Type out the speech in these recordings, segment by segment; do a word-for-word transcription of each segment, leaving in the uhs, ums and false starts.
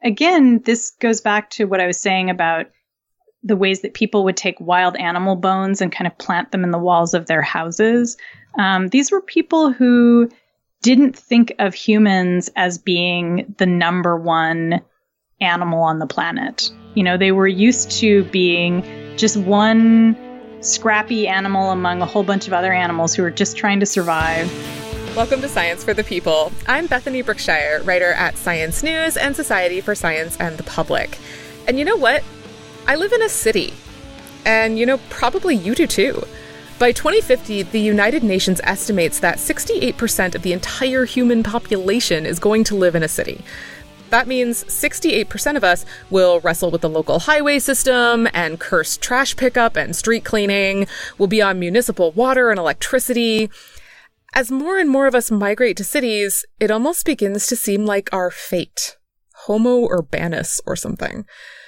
again, this goes back to what I was saying about the ways that people would take wild animal bones and kind of plant them in the walls of their houses. Um, these were people who didn't think of humans as being the number one animal on the planet. You know, they were used to being just one scrappy animal among a whole bunch of other animals who were just trying to survive. Welcome to Science for the People. I'm Bethany Brookshire, writer at Science News and Society for Science and the Public. And you know what? I live in a city. And, you know, probably you do too. By twenty fifty, the United Nations estimates that sixty-eight percent of the entire human population is going to live in a city. That means sixty-eight percent of us will wrestle with the local highway system and curse trash pickup and street cleaning. We'll be on municipal water and electricity. As more and more of us migrate to cities, it almost begins to seem like our fate. Homo urbanus or something.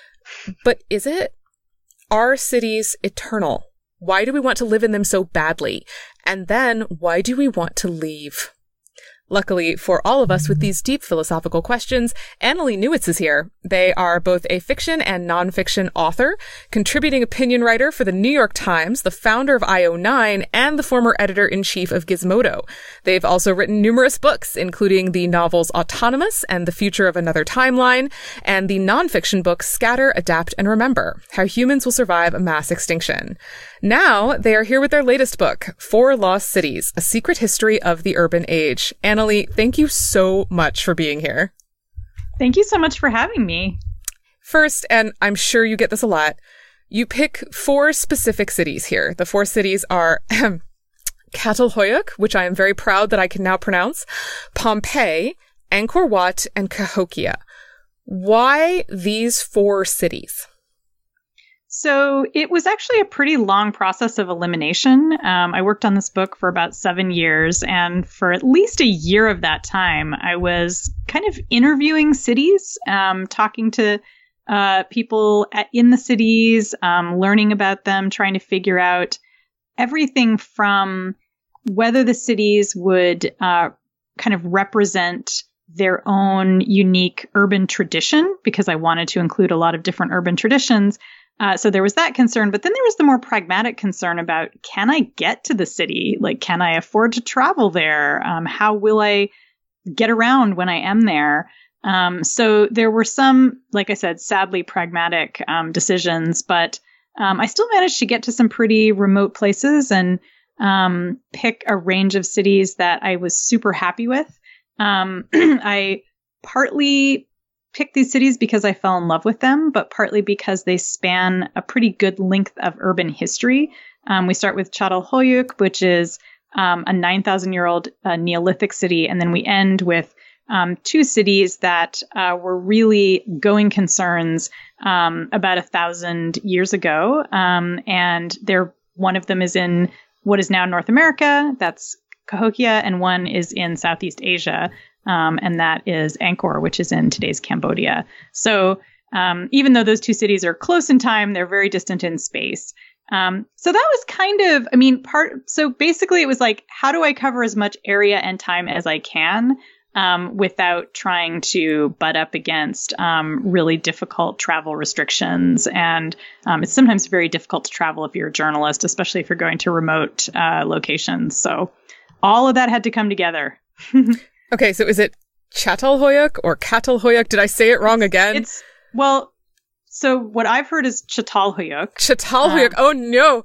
But is it? Are cities eternal? Why do we want to live in them so badly? And then, why do we want to leave? Luckily for all of us with these deep philosophical questions, Annalee Newitz is here. They are both a fiction and nonfiction author, contributing opinion writer for the New York Times, the founder of I O nine, and the former editor-in-chief of Gizmodo. They've also written numerous books, including the novels Autonomous and The Future of Another Timeline, and the nonfiction book Scatter, Adapt, and Remember, How Humans Will Survive a Mass Extinction. Now, they are here with their latest book, Four Lost Cities, A Secret History of the Urban Age. Annalee, thank you so much for being here. Thank you so much for having me. First, and I'm sure you get this a lot, you pick four specific cities here. The four cities are Çatalhöyük, which I am very proud that I can now pronounce, Pompeii, Angkor Wat, and Cahokia. Why these four cities? So it was actually a pretty long process of elimination. Um, I worked on this book for about seven years, and for at least a year of that time, I was kind of interviewing cities, um, talking to uh, people at, in the cities, um, learning about them, trying to figure out everything from whether the cities would uh, kind of represent their own unique urban tradition, because I wanted to include a lot of different urban traditions. Uh, so there was that concern, but then there was the more pragmatic concern about, can I get to the city? Like, can I afford to travel there? Um, how will I get around when I am there? Um, so there were some, like I said, sadly pragmatic um, decisions, but um, I still managed to get to some pretty remote places and um, pick a range of cities that I was super happy with. Um, I partly picked these cities because I fell in love with them, but partly because they span a pretty good length of urban history. Um, we start with Çatalhöyük, which is um, a nine thousand year old uh, Neolithic city. And then we end with um, two cities that uh, were really going concerns um, about a thousand years ago. Um, and they're, one of them is in what is now North America. That's Cahokia, and one is in Southeast Asia. Um, and that is Angkor, which is in today's Cambodia. So um, even though those two cities are close in time, they're very distant in space. Um, so that was kind of, I mean, part, so basically it was like, how do I cover as much area and time as I can um, without trying to butt up against um, really difficult travel restrictions? And um, it's sometimes very difficult to travel if you're a journalist, especially if you're going to remote uh, locations. So all of that had to come together. Okay, so is it Çatalhöyük or Çatalhöyük? Did I say it wrong again? It's, well, so what I've heard is Çatalhöyük. Çatalhöyük, um, oh no.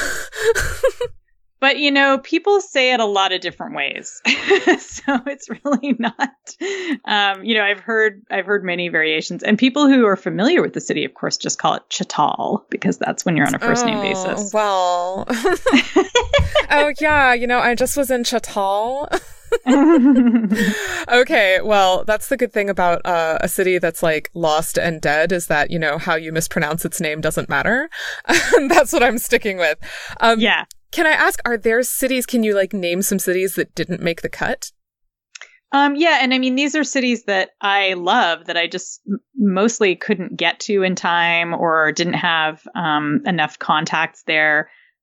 But, you know, people say it a lot of different ways. So it's really not, um, you know, I've heard, I've heard many variations, and people who are familiar with the city, of course, just call it Çatal, because that's when you're on a first name oh, basis. Well, oh yeah, you know, I just was in Çatal. Okay, well, that's the good thing about uh, a city that's like lost and dead, is that, you know, how you mispronounce its name doesn't matter. That's what I'm sticking with. Um, yeah. Can I ask, are there cities, can you like name some cities that didn't make the cut? Um, yeah, and I mean, these are cities that I love that I just m- mostly couldn't get to in time or didn't have um, enough contacts there.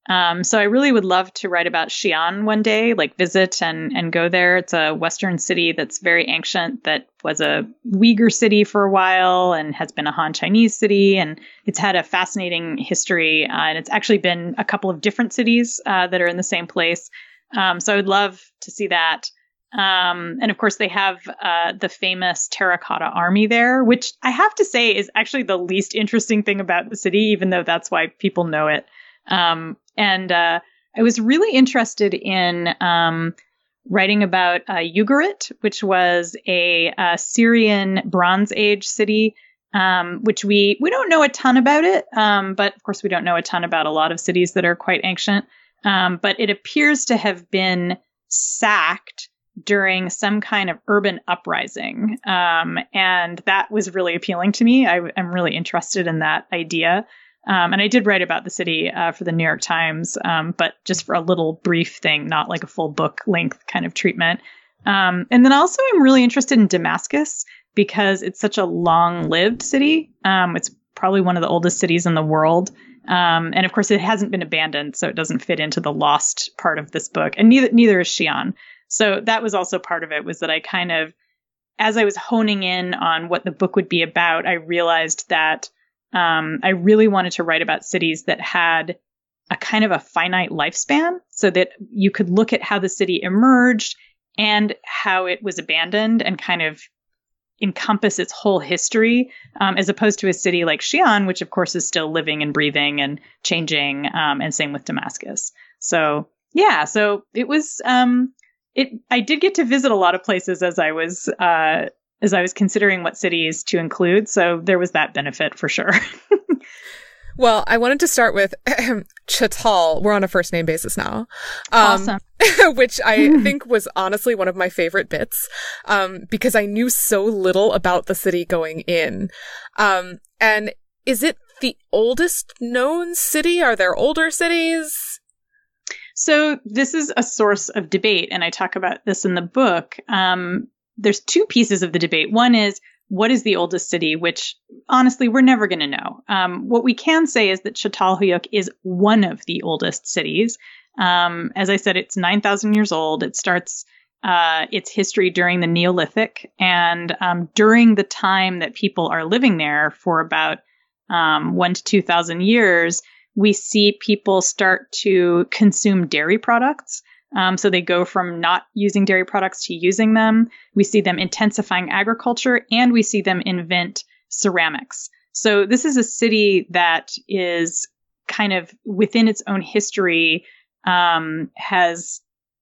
Um, so I really would love to write about Xi'an one day, like visit and, and go there. It's a Western city that's very ancient, that was a Uyghur city for a while and has been a Han Chinese city. And it's had a fascinating history. Uh, and it's actually been a couple of different cities uh, that are in the same place. Um, so I would love to see that. Um, and of course, they have uh, the famous Terracotta Army there, which I have to say is actually the least interesting thing about the city, even though that's why people know it. Um, and uh, I was really interested in um, writing about uh, Ugarit, which was a, a Syrian Bronze Age city, um, which we, we don't know a ton about it. Um, but of course, we don't know a ton about a lot of cities that are quite ancient. Um, but it appears to have been sacked during some kind of urban uprising. Um, and that was really appealing to me. I, I'm really interested in that idea. Um, and I did write about the city uh, for the New York Times, um, but just for a little brief thing, not like a full book length kind of treatment. Um, and then also I'm really interested in Damascus because it's such a long-lived city. Um, it's probably one of the oldest cities in the world. Um, and of course, it hasn't been abandoned, so it doesn't fit into the lost part of this book. And neither neither is Xi'an. So that was also part of it, was that I kind of, as I was honing in on what the book would be about, I realized that um, I really wanted to write about cities that had a kind of a finite lifespan, so that you could look at how the city emerged and how it was abandoned and kind of encompass its whole history, um, as opposed to a city like Xi'an, which of course is still living and breathing and changing, um, and same with Damascus. So yeah, so it was... Um, It, I did get to visit a lot of places as I was uh, as I was considering what cities to include. So there was that benefit for sure. Well, I wanted to start with Chatal. We're on a first name basis now. Um, awesome. Which I think was honestly one of my favorite bits, um, because I knew so little about the city going in. Um, and is it the oldest known city? Are there older cities? So this is a source of debate, and I talk about this in the book. Um, there's two pieces of the debate. One is, what is the oldest city, which honestly, we're never going to know. Um, what we can say is that Çatalhöyük is one of the oldest cities. Um, as I said, it's nine thousand years old. It starts uh, its history during the Neolithic, and um, during the time that people are living there for about um, one to two thousand years, we see people start to consume dairy products. Um, so they go from not using dairy products to using them. We see them intensifying agriculture, and we see them invent ceramics. So this is a city that is kind of within its own history, um, has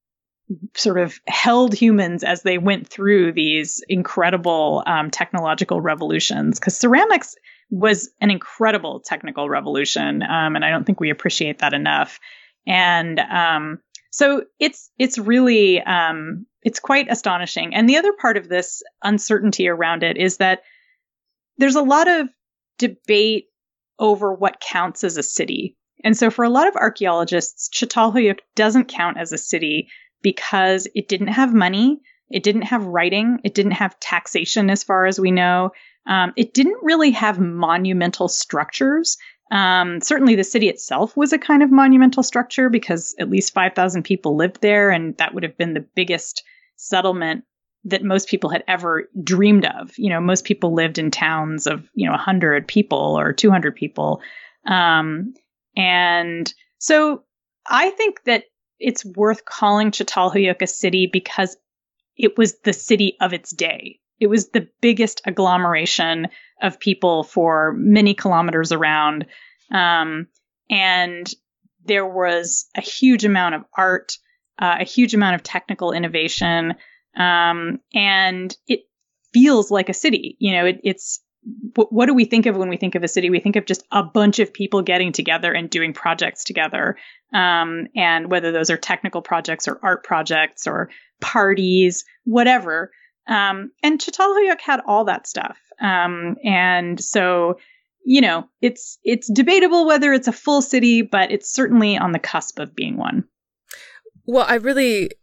sort of held humans as they went through these incredible um, technological revolutions. Because ceramics was an incredible technical revolution, um, and I don't think we appreciate that enough. And um, so it's it's really um, it's quite astonishing. And the other part of this uncertainty around it is that there's a lot of debate over what counts as a city. And so for a lot of archaeologists, Çatalhöyük doesn't count as a city because it didn't have money, it didn't have writing, it didn't have taxation as far as we know. Um, it didn't really have monumental structures. Um, certainly the city itself was a kind of monumental structure because at least five thousand people lived there, and that would have been the biggest settlement that most people had ever dreamed of. You know, most people lived in towns of, you know, one hundred people or two hundred people. Um, and so I think that it's worth calling Çatalhöyük a city because it was the city of its day. It was the biggest agglomeration of people for many kilometers around. Um, and there was a huge amount of art, uh, a huge amount of technical innovation. Um, and it feels like a city. You know, it, it's, w- what do we think of when we think of a city? We think of just a bunch of people getting together and doing projects together. Um, and whether those are technical projects or art projects or parties, whatever. Um, and Çatalhöyük had all that stuff. Um, and so, you know, it's, it's debatable whether it's a full city, but it's certainly on the cusp of being one. Well, I really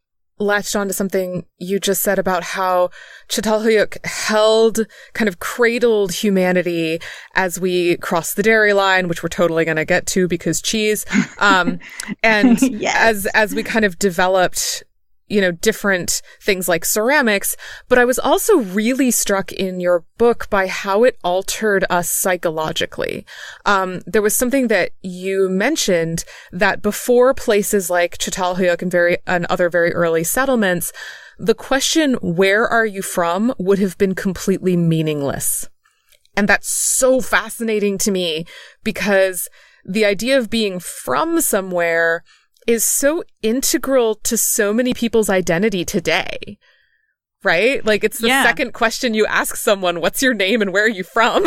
latched onto something you just said about how Çatalhöyük held, kind of cradled humanity as we crossed the dairy line, which we're totally going to get to because cheese. Um, and yes. as, as we kind of developed, you know, different things like ceramics, but I was also really struck in your book by how it altered us psychologically. Um, there was something that you mentioned that before places like Çatalhöyük and very, and other very early settlements, the question, where are you from, would have been completely meaningless. And that's so fascinating to me because the idea of being from somewhere is so integral to so many people's identity today, right? Like it's the yeah. second question you ask someone, what's your name and where are you from?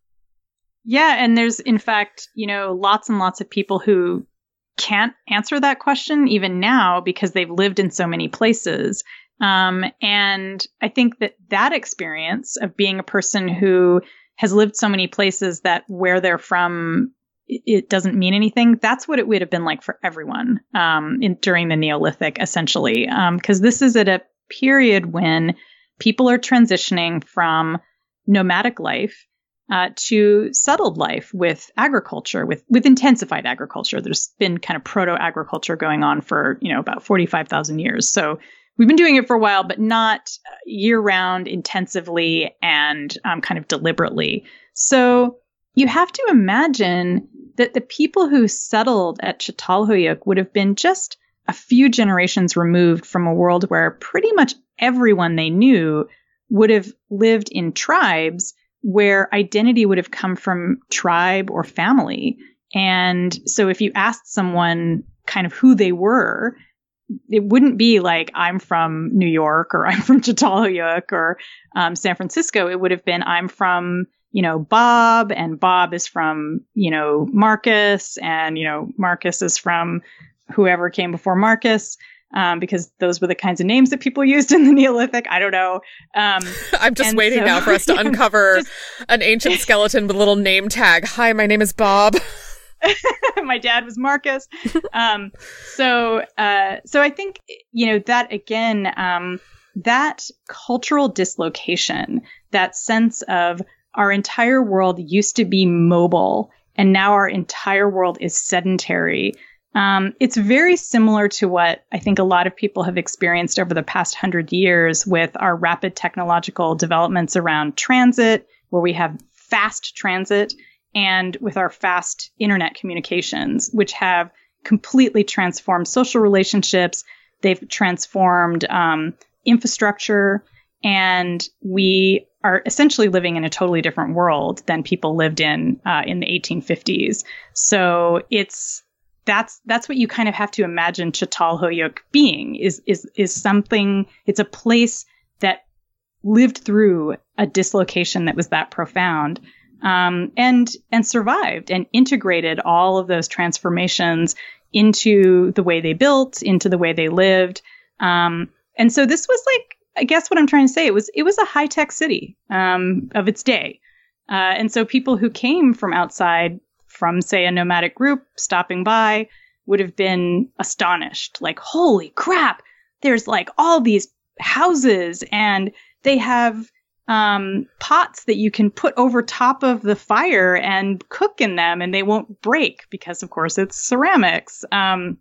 Yeah. And there's, in fact, you know, lots and lots of people who can't answer that question even now because they've lived in so many places. Um, and I think that that experience of being a person who has lived so many places that where they're from, it doesn't mean anything. That's what it would have been like for everyone um, in, during the Neolithic, essentially, because um, this is at a period when people are transitioning from nomadic life uh, to settled life with agriculture, with with intensified agriculture. There's been kind of proto-agriculture going on for, you know, about forty-five thousand years. So we've been doing it for a while, but not year-round, intensively, and um, kind of deliberately. So you have to imagine that the people who settled at Çatalhöyük would have been just a few generations removed from a world where pretty much everyone they knew would have lived in tribes where identity would have come from tribe or family. And so if you asked someone kind of who they were, it wouldn't be like, I'm from New York or I'm from Çatalhöyük or um, San Francisco. It would have been, I'm from, you know, Bob, and Bob is from, you know, Marcus, and, you know, Marcus is from whoever came before Marcus, um, because those were the kinds of names that people used in the Neolithic. I don't know. Um, I'm just waiting so, now for us to uncover just, an ancient skeleton with a little name tag. Hi, my name is Bob. My dad was Marcus. Um, so, uh, so I think, you know, that again, um, that cultural dislocation, that sense of our entire world used to be mobile and now our entire world is sedentary. Um, it's very similar to what I think a lot of people have experienced over the past hundred years with our rapid technological developments around transit, where we have fast transit, and with our fast internet communications, which have completely transformed social relationships. They've transformed um, infrastructure, and we are essentially living in a totally different world than people lived in uh, in the eighteen fifties. So it's that's that's what you kind of have to imagine Çatalhöyük being is is is something. It's a place that lived through a dislocation that was that profound, um, and and survived and integrated all of those transformations into the way they built, into the way they lived, um, and so this was like, I guess what I'm trying to say, it was it was a high-tech city um, of its day. Uh, and so people who came from outside, from, say, a nomadic group stopping by, would have been astonished. Like, holy crap, there's like all these houses, and they have um, pots that you can put over top of the fire and cook in them, and they won't break because, of course, it's ceramics. Um,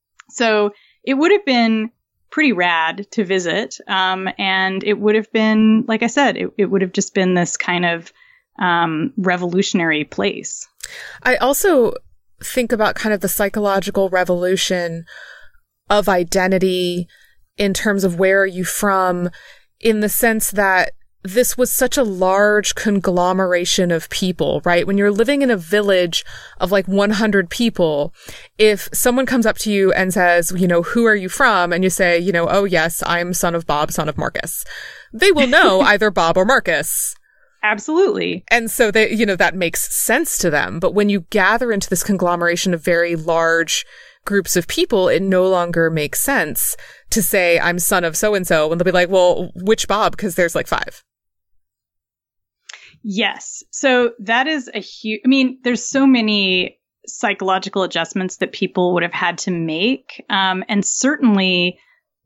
so it would have been pretty rad to visit. Um, and it would have been, like I said, it, it would have just been this kind of um, revolutionary place. I also think about kind of the psychological revolution of identity in terms of where are you from, in the sense that this was such a large conglomeration of people, right? When you're living in a village of like one hundred people, if someone comes up to you and says, you know, who are you from? And you say, you know, oh yes, I'm son of Bob, son of Marcus. They will know either Bob or Marcus. Absolutely. And so they, you know, that makes sense to them. But when you gather into this conglomeration of very large groups of people, it no longer makes sense to say I'm son of so-and-so. And they'll be like, well, which Bob? Because there's like five. Yes. So that is a huge, I mean, there's so many psychological adjustments that people would have had to make. Um, and certainly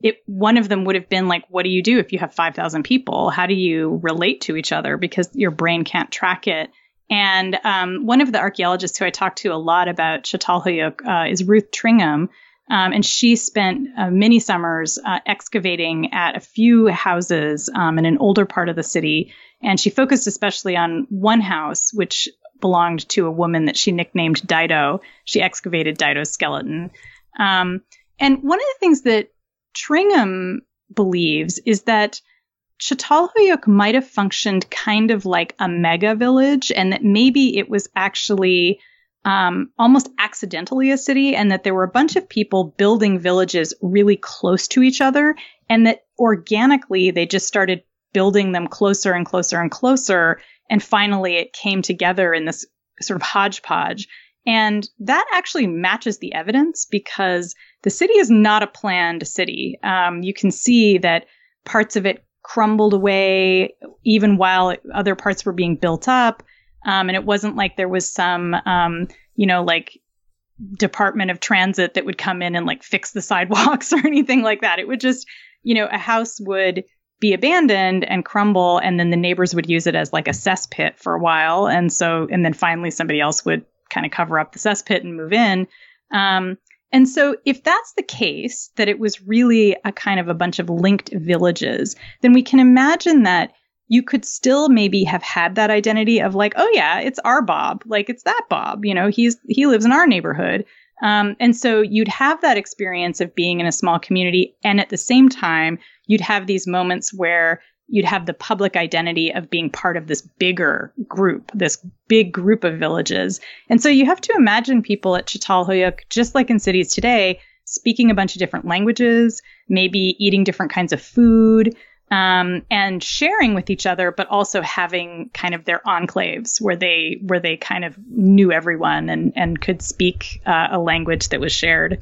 it one of them would have been like, what do you do if you have five thousand people? How do you relate to each other? Because your brain can't track it. And um, one of the archaeologists who I talked to a lot about Çatalhöyük uh, is Ruth Tringham. Um, and she spent uh, many summers uh, excavating at a few houses um, in an older part of the city. And she focused especially on one house, which belonged to a woman that she nicknamed Dido. She excavated Dido's skeleton. Um, and one of the things that Tringham believes is that Çatalhöyük might have functioned kind of like a mega village, and that maybe it was actually um, almost accidentally a city, and that there were a bunch of people building villages really close to each other, and that organically they just started building them closer and closer and closer, and finally it came together in this sort of hodgepodge. And that actually matches the evidence, because the city is not a planned city. Um, you can see that parts of it crumbled away even while other parts were being built up. Um, and it wasn't like there was some, um, you know, like Department of Transit that would come in and like fix the sidewalks or anything like that. It would just, you know, a house would be abandoned and crumble, and then the neighbors would use it as like a cesspit for a while. And so, and then finally somebody else would kind of cover up the cesspit and move in. Um, And so if that's the case, that it was really a kind of a bunch of linked villages, then we can imagine that you could still maybe have had that identity of like, oh yeah, it's our Bob, like it's that Bob, you know, he's he lives in our neighborhood. Um, and so you'd have that experience of being in a small community. And at the same time, you'd have these moments where you'd have the public identity of being part of this bigger group, this big group of villages. And so you have to imagine people at Çatalhöyük, just like in cities today, speaking a bunch of different languages, maybe eating different kinds of food, um, and sharing with each other, but also having kind of their enclaves where they where they kind of knew everyone and, and could speak uh, a language that was shared.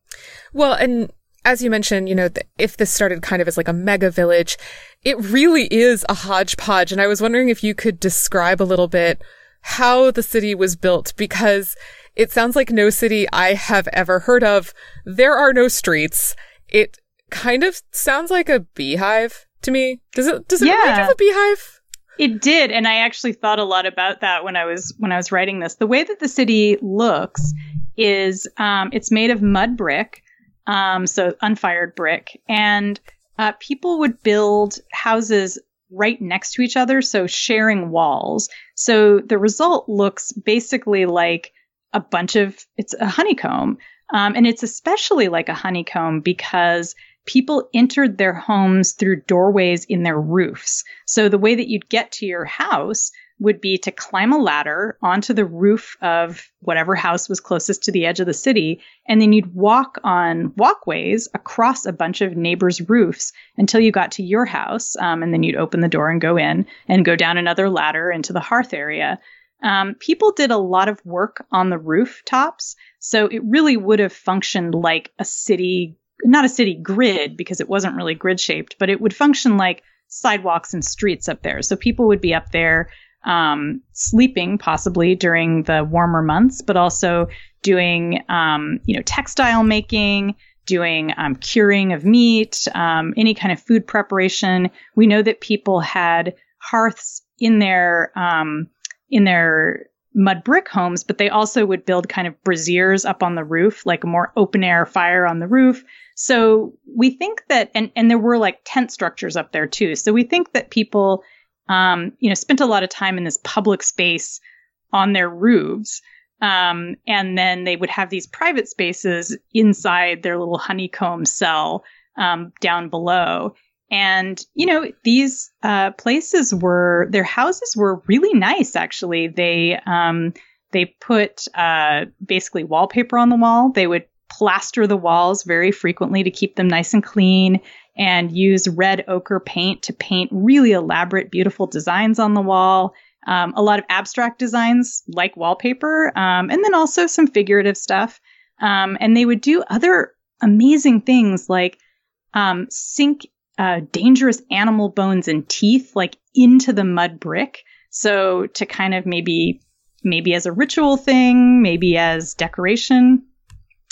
Well, and as you mentioned, you know, th- if this started kind of as like a mega village, it really is a hodgepodge. And I was wondering if you could describe a little bit how the city was built, because it sounds like no city I have ever heard of. There are no streets. It kind of sounds like a beehive to me. Does it, does it yeah. remind you of a beehive? It did. And I actually thought a lot about that when I was, when I was writing this. The way that the city looks is, um, it's made of mud brick. Um, so unfired brick, and uh, people would build houses right next to each other, so sharing walls. So the result looks basically like a bunch of, it's a honeycomb. Um, and it's especially like a honeycomb because people entered their homes through doorways in their roofs. So the way that you'd get to your house would be to climb a ladder onto the roof of whatever house was closest to the edge of the city. And then you'd walk on walkways across a bunch of neighbors' roofs until you got to your house. Um, and then you'd open the door and go in and go down another ladder into the hearth area. Um, people did a lot of work on the rooftops. So it really would have functioned like a city, not a city grid, because it wasn't really grid shaped, but it would function like sidewalks and streets up there. So people would be up there um, sleeping possibly during the warmer months, but also doing, um, you know, textile making, doing um, curing of meat, um, any kind of food preparation. We know that people had hearths in their, um, in their mud brick homes, but they also would build kind of braziers up on the roof, like a more open air fire on the roof. So we think that, and, and there were like tent structures up there too. So we think that people, Um, you know, spent a lot of time in this public space on their roofs. Um, and then they would have these private spaces inside their little honeycomb cell, um, down below. And, you know, these, uh, places were, their houses were really nice, actually. They, um, they put, uh, basically wallpaper on the wall. They would plaster the walls very frequently to keep them nice and clean, and use red ochre paint to paint really elaborate, beautiful designs on the wall. Um, a lot of abstract designs like wallpaper, um, and then also some figurative stuff. Um, and they would do other amazing things like um, sink uh, dangerous animal bones and teeth like into the mud brick. So to kind of maybe, maybe as a ritual thing, maybe as decoration.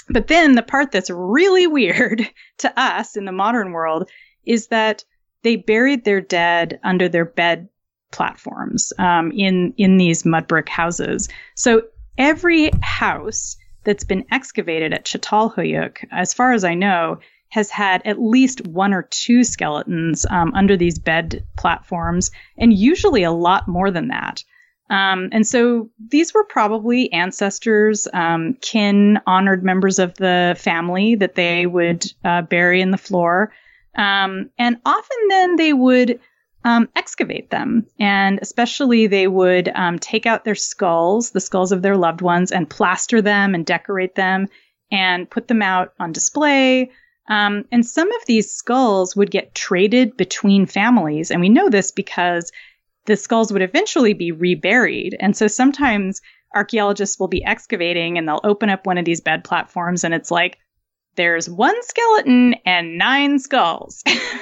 But then the part that's really weird to us in the modern world is that they buried their dead under their bed platforms um, in, in these mud brick houses. So every house that's been excavated at Çatalhöyük, as far as I know, has had at least one or two skeletons um, under these bed platforms, and usually a lot more than that. Um, and so these were probably ancestors, um, kin, honored members of the family that they would uh, bury in the floor. Um, and often then they would um, excavate them. And especially they would um, take out their skulls, the skulls of their loved ones, and plaster them and decorate them and put them out on display. Um, and some of these skulls would get traded between families. And we know this because the skulls would eventually be reburied. And so sometimes archaeologists will be excavating and they'll open up one of these bed platforms and it's like, there's one skeleton and nine skulls.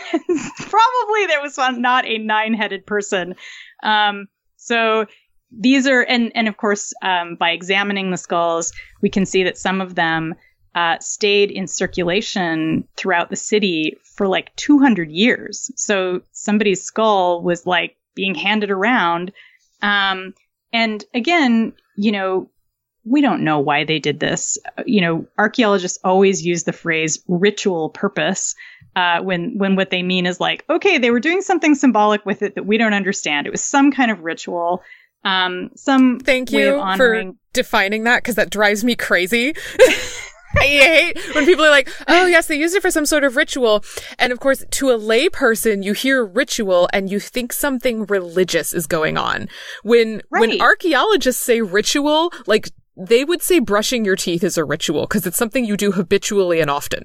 Probably there was one, not a nine-headed person. Um, so these are, and, and of course, um, by examining the skulls, we can see that some of them uh, stayed in circulation throughout the city for like two hundred years. So somebody's skull was like being handed around. Um, and again, you know, we don't know why they did this. You know, archaeologists always use the phrase ritual purpose uh, when when what they mean is like, okay, they were doing something symbolic with it that we don't understand. It was some kind of ritual. Um, some Thank way you of honoring- for defining that, because that drives me crazy. I hate when people are like, oh, yes, they used it for some sort of ritual. And of course, to a lay person, you hear ritual and you think something religious is going on. When Right. when archaeologists say ritual, like they would say brushing your teeth is a ritual because it's something you do habitually and often.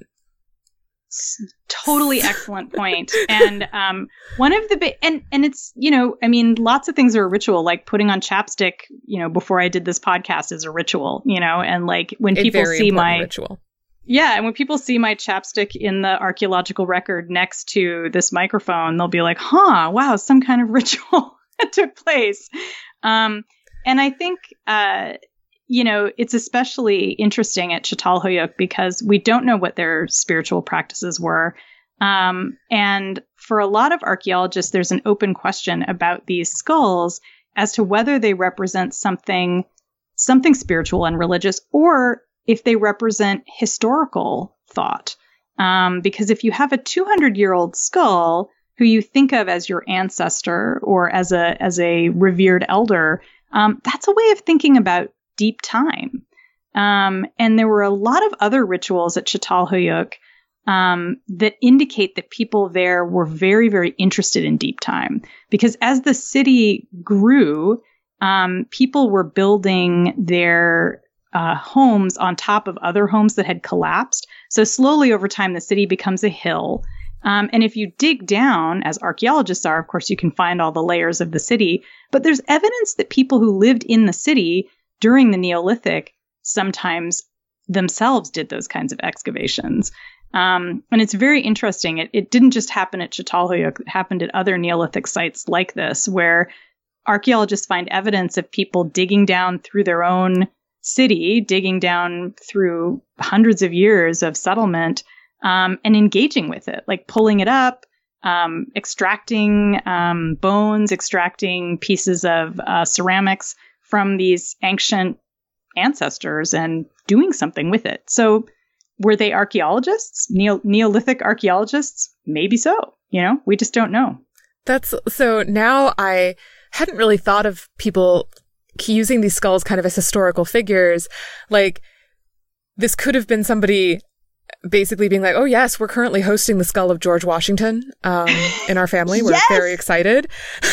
Totally excellent point. And um, one of the big, and, and it's, you know, I mean, lots of things are a ritual, like putting on chapstick, you know, before I did this podcast is a ritual, you know, and like when A people very see important my, ritual. yeah, and when people see my chapstick in the archaeological record next to this microphone, they'll be like, huh, wow, some kind of ritual that took place. Um, and I think, uh, you know, it's especially interesting at Çatalhöyük because we don't know what their spiritual practices were. Um, and for a lot of archaeologists, there's an open question about these skulls as to whether they represent something, something spiritual and religious, or if they represent historical thought. Um, because if you have a two hundred year old skull who you think of as your ancestor or as a, as a revered elder, um, that's a way of thinking about deep time. Um, and there were a lot of other rituals at Çatalhöyük um, that indicate that people there were very, very interested in deep time. Because as the city grew, um, people were building their uh, homes on top of other homes that had collapsed. So slowly over time, the city becomes a hill. Um, and if you dig down, as archaeologists are, of course, you can find all the layers of the city. But there's evidence that people who lived in the city during the Neolithic sometimes themselves did those kinds of excavations. Um, and it's very interesting. It, it didn't just happen at Çatalhöyük. It happened at other Neolithic sites like this, where archaeologists find evidence of people digging down through their own city, digging down through hundreds of years of settlement, um, and engaging with it, like pulling it up, um, extracting um, bones, extracting pieces of uh, ceramics from these ancient ancestors and doing something with it. So were they archaeologists, Neo- Neolithic archaeologists? Maybe so. You know, we just don't know. That's so now I hadn't really thought of people using these skulls kind of as historical figures. Like this could have been somebody basically being like, oh, yes, we're currently hosting the skull of George Washington um, in our family. We're Yes! very excited.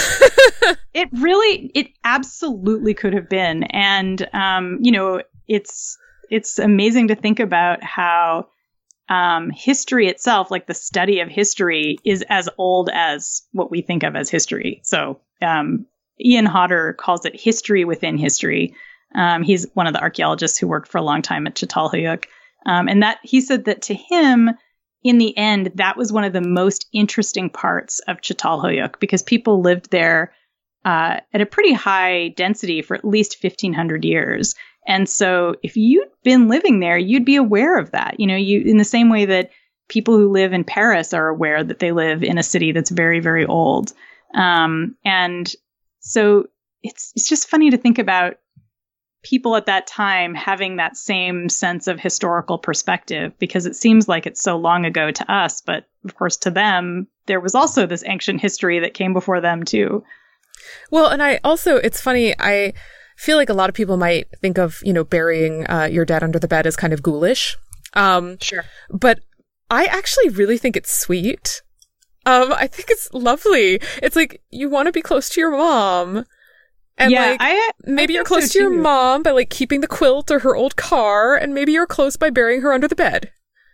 It really, it absolutely could have been. And, um, you know, it's, it's amazing to think about how um, history itself, like the study of history, is as old as what we think of as history. So um, Ian Hodder calls it history within history. Um, he's one of the archaeologists who worked for a long time at Çatalhöyük. Um, and that he said that to him, in the end, that was one of the most interesting parts of Çatalhöyük, because people lived there uh, at a pretty high density for at least fifteen hundred years. And so if you'd been living there, you'd be aware of that. You know, you in the same way that people who live in Paris are aware that they live in a city that's very, very old. Um, and so it's it's just funny to think about people at that time having that same sense of historical perspective, because it seems like it's so long ago to us. But of course, to them, there was also this ancient history that came before them, too. Well, and I also, it's funny, I feel like a lot of people might think of, you know, burying uh, your dead under the bed as kind of ghoulish. Um, sure. But I actually really think it's sweet. Um, I think it's lovely. It's like, you want to be close to your mom. And yeah, like, I, maybe I you're close so to your too. mom by like keeping the quilt or her old car, and maybe you're close by burying her under the bed.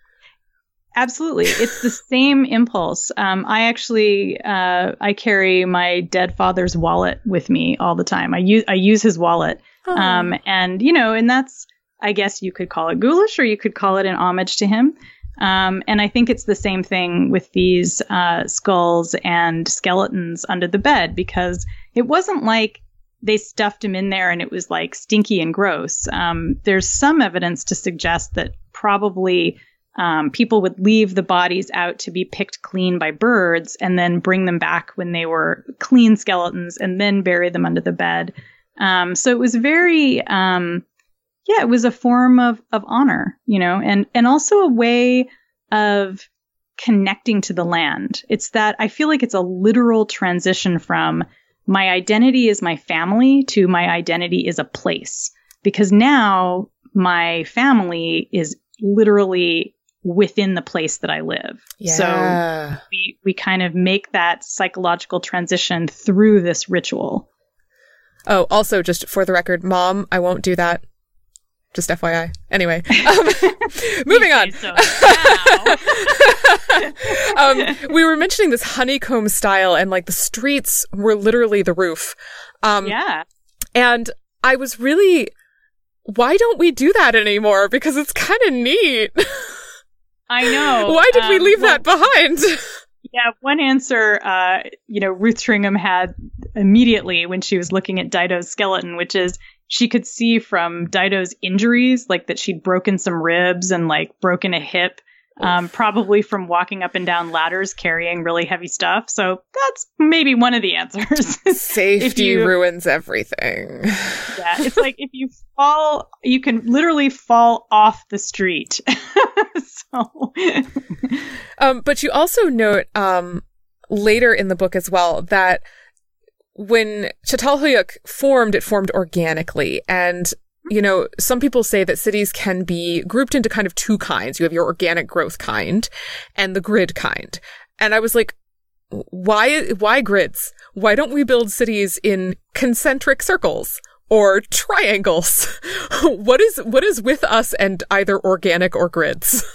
Absolutely. It's the same impulse. Um, I actually, uh, I carry my dead father's wallet with me all the time. I use, I use his wallet. Oh. Um, and, you know, and that's, I guess you could call it ghoulish, or you could call it an homage to him. Um, and I think it's the same thing with these, uh, skulls and skeletons under the bed, because it wasn't like they stuffed him in there and it was like stinky and gross. Um, there's some evidence to suggest that probably um, people would leave the bodies out to be picked clean by birds and then bring them back when they were clean skeletons and then bury them under the bed. Um, so it was very, um, yeah, it was a form of, of honor, you know, and, and also a way of connecting to the land. It's that I feel like it's a literal transition from my identity is my family to my identity is a place, because now my family is literally within the place that I live. Yeah. So we, we kind of make that psychological transition through this ritual. Oh, also, just for the record, Mom, I won't do that. Just F Y I. Anyway, um, moving on. So um, we were mentioning this honeycomb style, and like the streets were literally the roof. Um, yeah. And I was really, why don't we do that anymore? Because it's kind of neat. I know. Why did um, we leave well, that behind? Yeah, one answer, uh, you know, Ruth Stringham had immediately when she was looking at Dido's skeleton, which is she could see from Dido's injuries, like that she'd broken some ribs and like broken a hip, um, probably from walking up and down ladders carrying really heavy stuff. So that's maybe one of the answers. Safety you, ruins everything. Yeah, it's like if you fall, you can literally fall off the street. So, um, but you also note um, later in the book as well that when Çatalhöyük formed, it formed organically. And, you know, some people say that cities can be grouped into kind of two kinds. You have your organic growth kind and the grid kind. And I was like, why, why grids? Why don't we build cities in concentric circles or triangles? What is, what is with us and either organic or grids?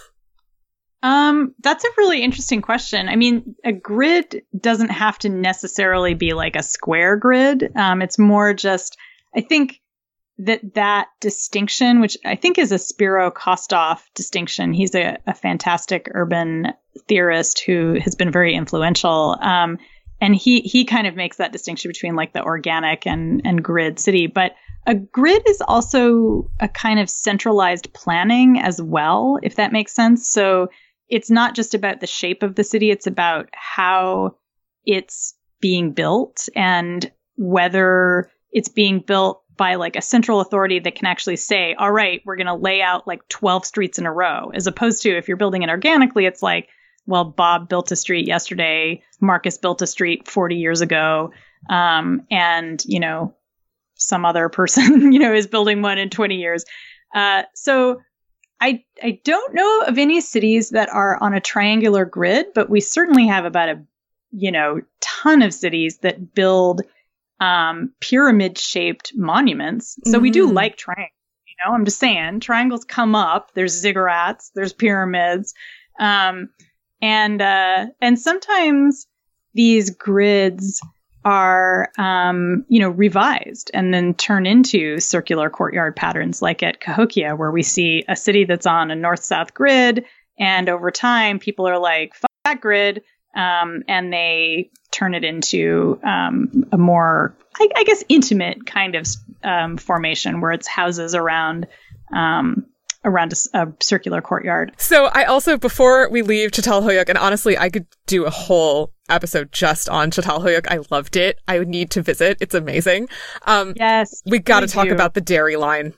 Um, that's a really interesting question. I mean, a grid doesn't have to necessarily be like a square grid. Um, it's more just, I think that that distinction, which I think is a Spiro Kostof distinction. He's a, a fantastic urban theorist who has been very influential. Um, and he, he kind of makes that distinction between like the organic and, and grid city. But a grid is also a kind of centralized planning as well, if that makes sense. So it's not just about the shape of the city. It's about how it's being built and whether it's being built by like a central authority that can actually say, all right, we're going to lay out like twelve streets in a row, as opposed to if you're building it organically, it's like, well, Bob built a street yesterday. Marcus built a street forty years ago. Um, and, you know, some other person, you know, is building one in twenty years. Uh, so I I don't know of any cities that are on a triangular grid, but we certainly have about a, you know, ton of cities that build um, pyramid-shaped monuments. So mm-hmm. we do like triangles, you know, I'm just saying, triangles come up, there's ziggurats, there's pyramids. Um, and, uh, and sometimes these grids are, um, you know, revised and then turn into circular courtyard patterns, like at Cahokia, where we see a city that's on a north-south grid. And over time, people are like, fuck that grid. Um, and they turn it into um, a more, I, I guess, intimate kind of um, formation where it's houses around um, around a, a circular courtyard. So I also, before we leave Çatalhöyük, and honestly, I could do a whole episode just on Çatalhöyük. I loved it. I would need to visit. It's amazing. Um, yes. We got to talk do. about the dairy line.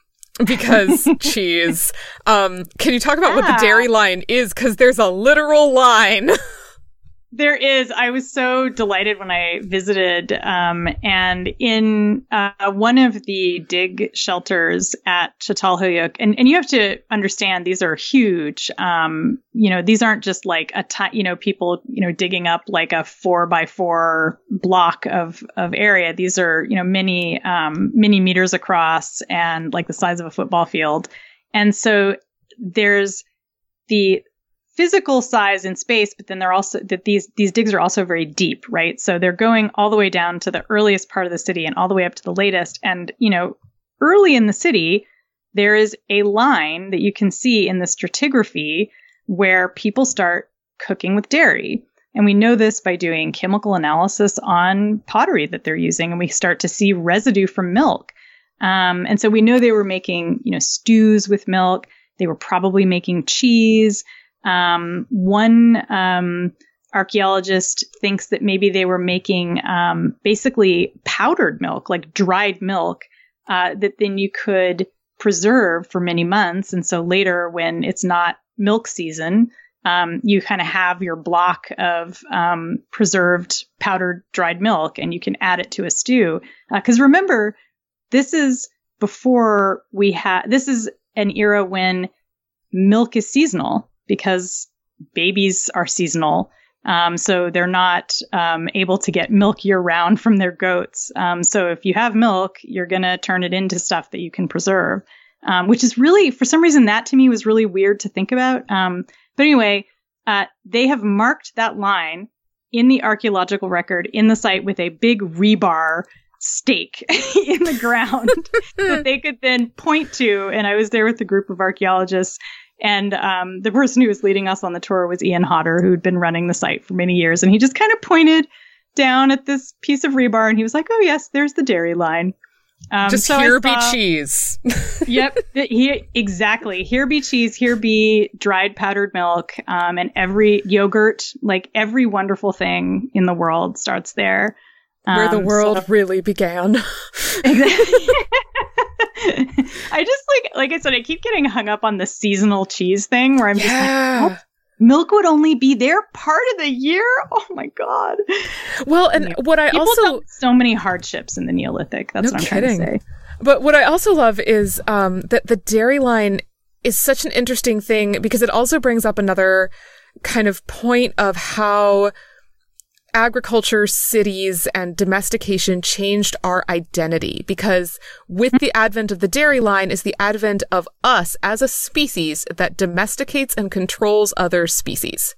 Because cheese. Um, can you talk about yeah. what the dairy line is? Because there's a literal line. There is. I was so delighted when I visited, um, and in uh, one of the dig shelters at Çatalhöyük, and, and you have to understand these are huge. Um, you know, these aren't just like a ti- you know people you know digging up like a four by four block of of area. These are you know many um, many meters across and like the size of a football field, and so there's the physical size in space, but then they're also that these these digs are also very deep, right? So they're going all the way down to the earliest part of the city and all the way up to the latest. And, you know, early in the city, there is a line that you can see in the stratigraphy where people start cooking with dairy. And we know this by doing chemical analysis on pottery that they're using, and we start to see residue from milk. Um, and so we know they were making, you know, stews with milk. They were probably making cheese. Um, one um, archaeologist thinks that maybe they were making um, basically powdered milk, like dried milk, uh, that then you could preserve for many months. And so later, when it's not milk season, um, you kind of have your block of um, preserved powdered dried milk, and you can add it to a stew. Because uh, remember, this is before we had. This is an era when milk is seasonal, because babies are seasonal. Um, so they're not um, able to get milk year round from their goats. Um, so if you have milk, you're going to turn it into stuff that you can preserve, um, which is really, for some reason, that to me was really weird to think about. Um, but anyway, uh, they have marked that line in the archaeological record in the site with a big rebar stake in the ground that they could then point to. And I was there with a group of archaeologists. And um, the person who was leading us on the tour was Ian Hodder, who'd been running the site for many years. And he just kind of pointed down at this piece of rebar, and he was like, oh, yes, there's the dairy line. Um, just so here saw, be cheese. Yep. He, exactly. Here be cheese. Here be dried powdered milk. Um, and every yogurt, like every wonderful thing in the world starts there. Um, Where the world so, really began. Exactly. I just like, like I said, I keep getting hung up on the seasonal cheese thing where I'm yeah. just like, oh, milk would only be there part of the year. Oh my God. Well, and yeah. what I People also dealt with so many hardships in the Neolithic. That's no what I'm kidding. trying to say. But what I also love is um, that the dairy line is such an interesting thing because it also brings up another kind of point of how agriculture, cities, and domestication changed our identity, because with the advent of the dairy line is the advent of us as a species that domesticates and controls other species.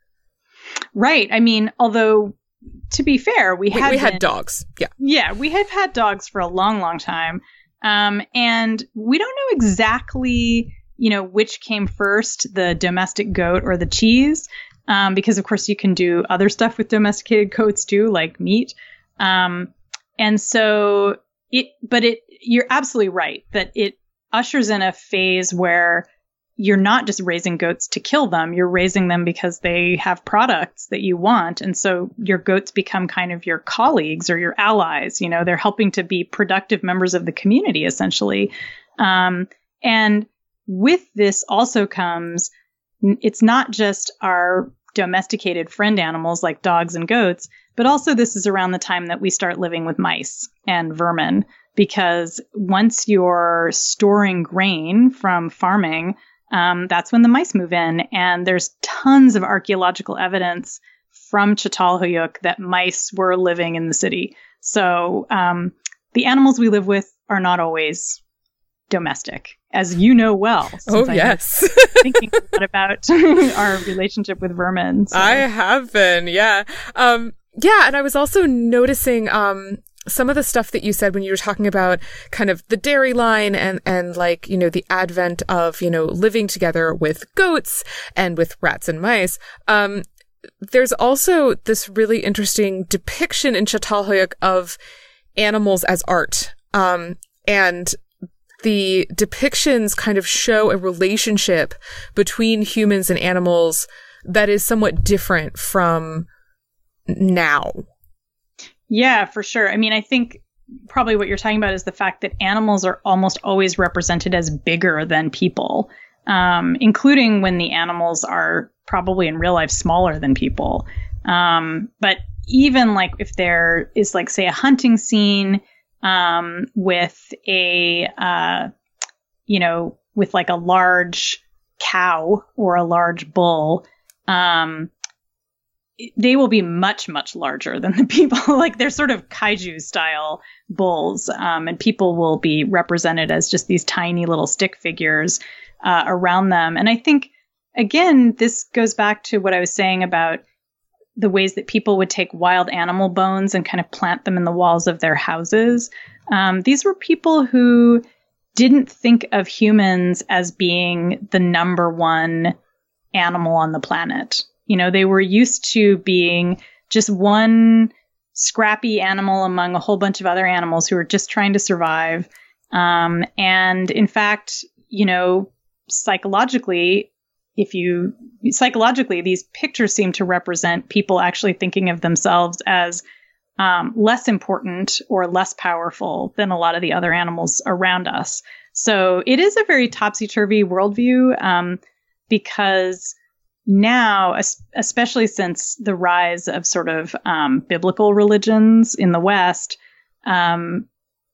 Right. I mean, although to be fair, we, we had we been, had dogs. Yeah. Yeah, we have had dogs for a long, long time. Um, and we don't know exactly, you know, which came first, the domestic goat or the cheese. Um, because of course you can do other stuff with domesticated goats too, like meat. Um, and so it, but it, you're absolutely right that it ushers in a phase where you're not just raising goats to kill them. You're raising them because they have products that you want. And so your goats become kind of your colleagues or your allies. You know, they're helping to be productive members of the community, essentially. Um, and with this also comes, it's not just our domesticated friend animals like dogs and goats, but also this is around the time that we start living with mice and vermin, because once you're storing grain from farming, um, that's when the mice move in. And there's tons of archaeological evidence from Çatalhöyük that mice were living in the city. So um, the animals we live with are not always domestic, as you know well. Oh, yes. Thinking a lot about our relationship with vermin. So. I have been, yeah. Um, yeah, and I was also noticing um, some of the stuff that you said when you were talking about kind of the dairy line and, and like, you know, the advent of, you know, living together with goats and with rats and mice. Um, there's also this really interesting depiction in Çatalhöyük of animals as art. Um, and the depictions kind of show a relationship between humans and animals that is somewhat different from now. Yeah, for sure. I mean, I think probably what you're talking about is the fact that animals are almost always represented as bigger than people, um, including when the animals are probably in real life smaller than people. Um, but even like if there is like, say, a hunting scene um, with a, uh, you know, with like a large cow or a large bull, um, they will be much, much larger than the people. Like they're sort of kaiju style bulls. Um, and people will be represented as just these tiny little stick figures uh, around them. And I think, again, this goes back to what I was saying about the ways that people would take wild animal bones and kind of plant them in the walls of their houses. Um, these were people who didn't think of humans as being the number one animal on the planet. You know, they were used to being just one scrappy animal among a whole bunch of other animals who were just trying to survive. Um, and in fact, you know, psychologically, if you psychologically, these pictures seem to represent people actually thinking of themselves as um, less important or less powerful than a lot of the other animals around us. So it is a very topsy-turvy worldview um, because now, especially since the rise of sort of um, biblical religions in the West, um,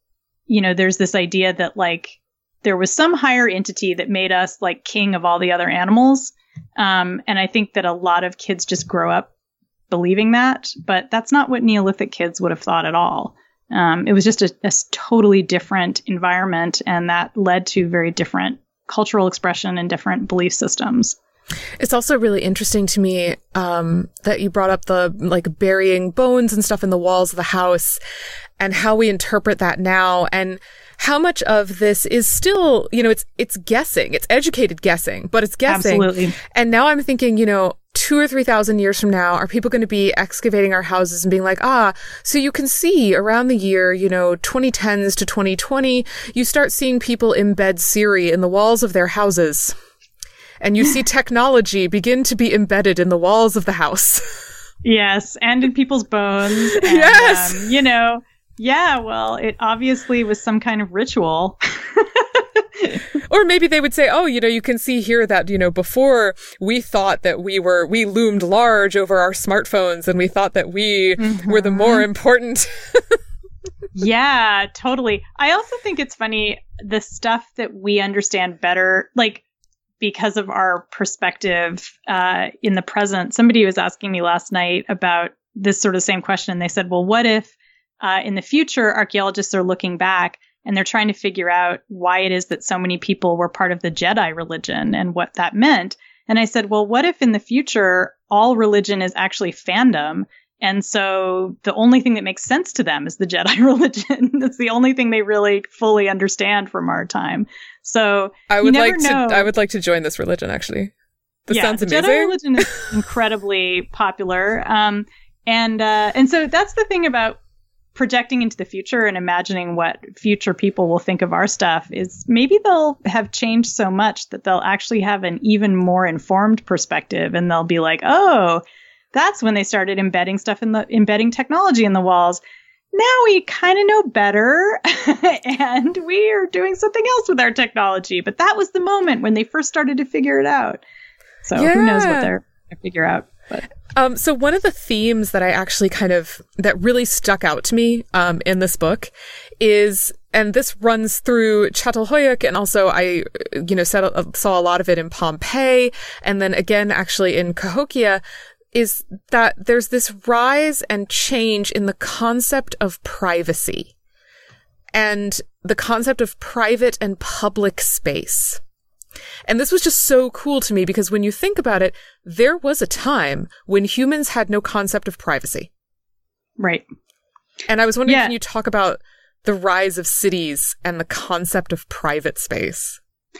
you know, there's this idea that like there was some higher entity that made us like king of all the other animals. Um, and I think that a lot of kids just grow up believing that, but that's not what Neolithic kids would have thought at all. Um, it was just a, a totally different environment, and that led to very different cultural expression and different belief systems. It's also really interesting to me um, that you brought up the like burying bones and stuff in the walls of the house and how we interpret that now, and how much of this is still, you know, it's it's guessing, it's educated guessing, but it's guessing. Absolutely. And now I'm thinking, you know, two or three thousand years from now, are people going to be excavating our houses and being like, ah, so you can see around the year, you know, twenty tens to twenty twenty, you start seeing people embed Siri in the walls of their houses. And you see technology begin to be embedded in the walls of the house. Yes, and in people's bones. And, yes! Um, you know, yeah, well, it obviously was some kind of ritual. Or maybe they would say, oh, you know, you can see here that, you know, before we thought that we were, we loomed large over our smartphones and we thought that we mm-hmm. were the more important. Yeah, totally. I also think it's funny, the stuff that we understand better, like, because of our perspective uh, in the present. Somebody was asking me last night about this sort of same question. They said, well, what if uh, in the future, archaeologists are looking back and they're trying to figure out why it is that so many people were part of the Jedi religion and what that meant. And I said, well, what if in the future, all religion is actually fandom? And so the only thing that makes sense to them is the Jedi religion. That's the only thing they really fully understand from our time. So I would you never like know. to. I would like to join this religion. Actually, this yeah, sounds the amazing. Jedi religion is incredibly popular, um, and uh, and so that's the thing about projecting into the future and imagining what future people will think of our stuff is maybe they'll have changed so much that they'll actually have an even more informed perspective, and they'll be like, oh, that's when they started embedding stuff in the embedding technology in the walls. Now we kind of know better, and we are doing something else with our technology. But that was the moment when they first started to figure it out. So yeah. Who knows what they're going to figure out. But um, so one of the themes that I actually kind of, that really stuck out to me um, in this book is, and this runs through Çatalhöyük, and also I, you know, saw, saw a lot of it in Pompeii, and then again actually in Cahokia, is that there's this rise and change in the concept of privacy and the concept of private and public space. And this was just so cool to me because when you think about it, there was a time when humans had no concept of privacy. Right. And I was wondering, yeah. can you talk about the rise of cities and the concept of private space?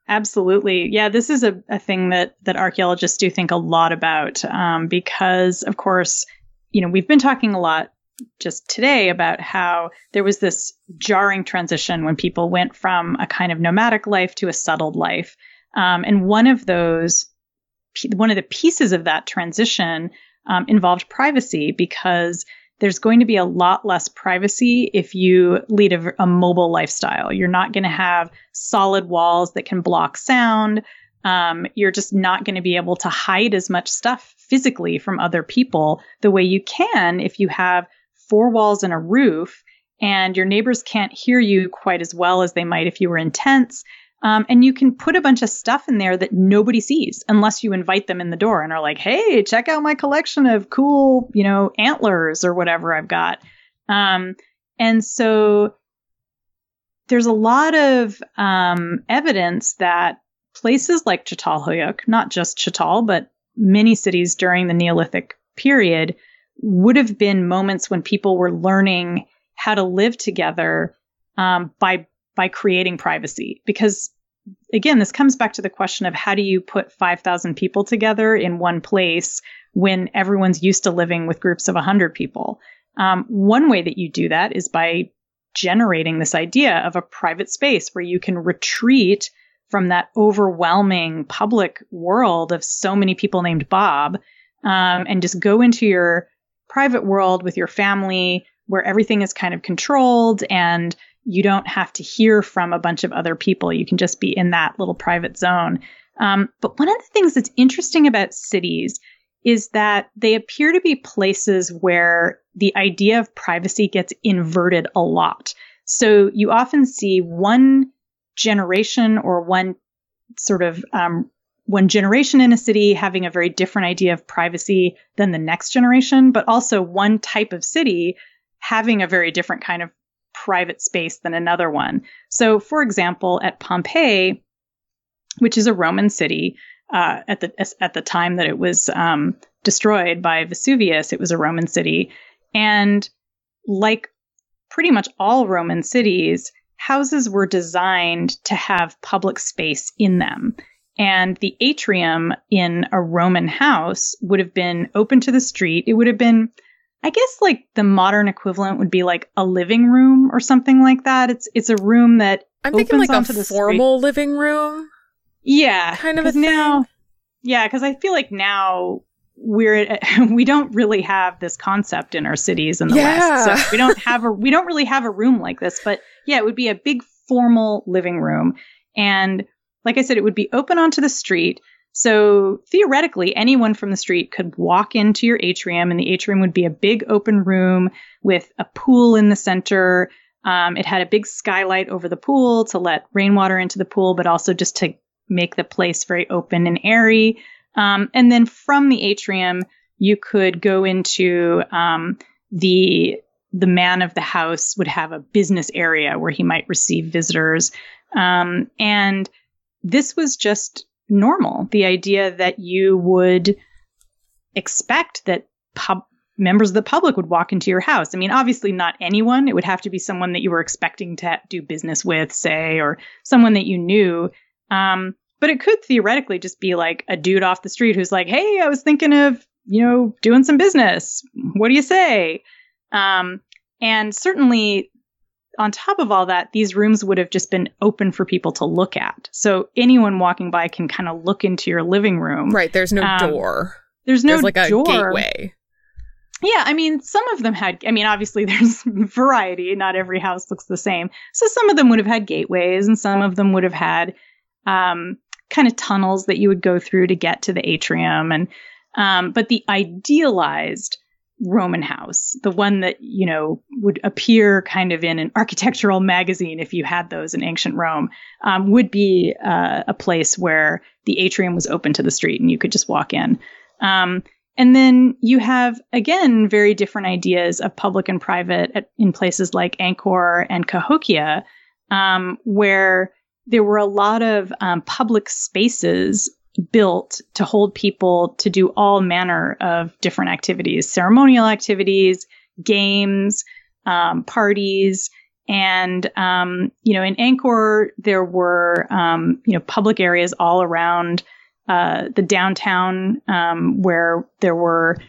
Absolutely. Yeah, this is a, a thing that that archaeologists do think a lot about um, because, of course, you know, we've been talking a lot just today about how there was this jarring transition when people went from a kind of nomadic life to a settled life. Um, and one of those, one of the pieces of that transition um, involved privacy, because there's going to be a lot less privacy if you lead a, a mobile lifestyle. You're not going to have solid walls that can block sound. Um, you're just not going to be able to hide as much stuff physically from other people the way you can if you have four walls and a roof, and your neighbors can't hear you quite as well as they might if you were in tents. Um, and you can put a bunch of stuff in there that nobody sees unless you invite them in the door and are like, hey, check out my collection of cool, you know, antlers or whatever I've got. Um, and so there's a lot of um, evidence that places like Çatalhöyük, not just Çatal, but many cities during the Neolithic period, would have been moments when people were learning how to live together um, by by creating privacy. Because, again, this comes back to the question of how do you put five thousand people together in one place when everyone's used to living with groups of one hundred people? Um, one way that you do that is by generating this idea of a private space where you can retreat from that overwhelming public world of so many people named Bob, um, and just go into your private world with your family where everything is kind of controlled and you don't have to hear from a bunch of other people. You can just be in that little private zone. Um, but one of the things that's interesting about cities is that they appear to be places where the idea of privacy gets inverted a lot. So you often see one generation or one sort of um, one generation in a city having a very different idea of privacy than the next generation, but also one type of city having a very different kind of private space than another one. So, for example, at Pompeii, which is a Roman city, uh, at the at the time that it was um, destroyed by Vesuvius, it was a Roman city, and like pretty much all Roman cities, houses were designed to have public space in them. And the atrium in a Roman house would have been open to the street. It would have been, I guess, like the modern equivalent would be like a living room or something like that. It's it's a room that I'm opens thinking like onto a the formal street. living room. Yeah, kind of a thing. Now, yeah, because I feel like now we're we don't really have this concept in our cities in the Yeah. West. So we don't have a we don't really have a room like this. But yeah, it would be a big formal living room, and like I said, it would be open onto the street. So theoretically, anyone from the street could walk into your atrium, and the atrium would be a big open room with a pool in the center. Um, it had a big skylight over the pool to let rainwater into the pool, but also just to make the place very open and airy. Um, and then from the atrium, you could go into um, the the man of the house would have a business area where he might receive visitors. Um, and this was just normal. The idea that you would expect that pub members of the public would walk into your house. I mean, obviously not anyone. It would have to be someone that you were expecting to do business with, say, or someone that you knew. Um, but it could theoretically just be like a dude off the street who's like, hey, I was thinking of, you know, doing some business. What do you say? Um, and certainly on top of all that, these rooms would have just been open for people to look at. So anyone walking by can kind of look into your living room. Right. There's no um, door. There's no There's like a door. gateway. Yeah, I mean, some of them had, I mean, obviously there's variety. Not every house looks the same. So some of them would have had gateways, and some of them would have had um, kind of tunnels that you would go through to get to the atrium. And um, but the idealized Roman house, the one that, you know, would appear kind of in an architectural magazine if you had those in ancient Rome, um, would be uh, a place where the atrium was open to the street and you could just walk in. Um, and then you have, again, very different ideas of public and private at, in places like Angkor and Cahokia, um, where there were a lot of um, public spaces built to hold people to do all manner of different activities, ceremonial activities, games, um, parties. And, um, you know, in Angkor, there were, um, you know, public areas all around uh, the downtown um, where there were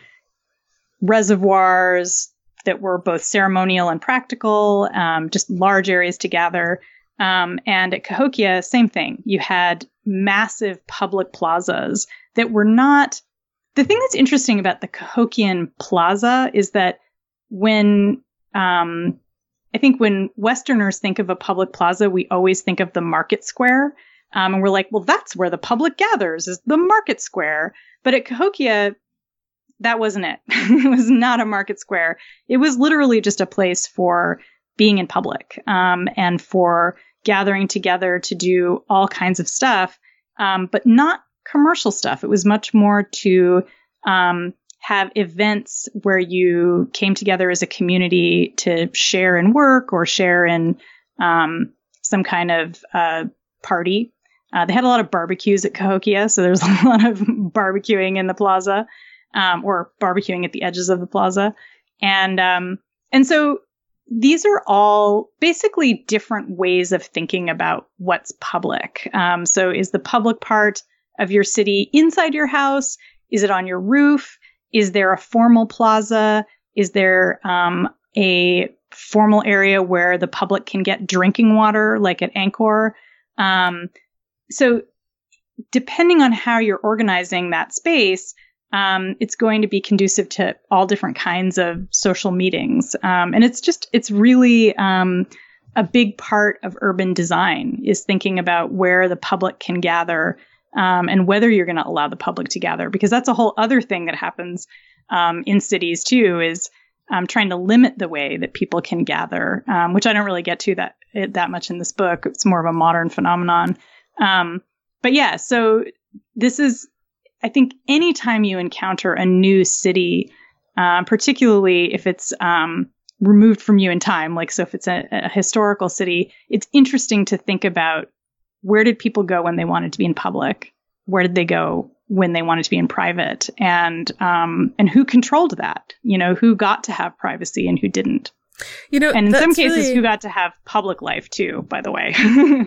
reservoirs that were both ceremonial and practical, um, just large areas to gather. Um, and at Cahokia, same thing. You had massive public plazas that were not... The thing that's interesting about the Cahokian Plaza is that when... Um, I think when Westerners think of a public plaza, we always think of the market square. Um, and we're like, well, that's where the public gathers, is the market square. But at Cahokia, that wasn't it. It was not a market square. It was literally just a place for being in public, um, and for gathering together to do all kinds of stuff, um, but not commercial stuff. It was much more to um, have events where you came together as a community to share in work or share in um, some kind of uh, party. Uh, they had a lot of barbecues at Cahokia, so there's a lot of barbecuing in the plaza, um, or barbecuing at the edges of the plaza. And um, and so these are all basically different ways of thinking about what's public. Um, so is the public part of your city inside your house? Is it on your roof? Is there a formal plaza? Is there um, a formal area where the public can get drinking water, like at Angkor? Um, so depending on how you're organizing that space, um, it's going to be conducive to all different kinds of social meetings. Um, and it's just, it's really um, a big part of urban design, is thinking about where the public can gather, um, and whether you're going to allow the public to gather, because that's a whole other thing that happens um, in cities too, is um, trying to limit the way that people can gather, um, which I don't really get to that that much in this book. It's more of a modern phenomenon. Um, but yeah, so this is, I think anytime you encounter a new city, uh, particularly if it's um, removed from you in time, like so if it's a, a historical city, it's interesting to think about, where did people go when they wanted to be in public? Where did they go when they wanted to be in private? And um, and who controlled that? You know, who got to have privacy and who didn't? You know, and in some cases, really... who got to have public life too, by the way.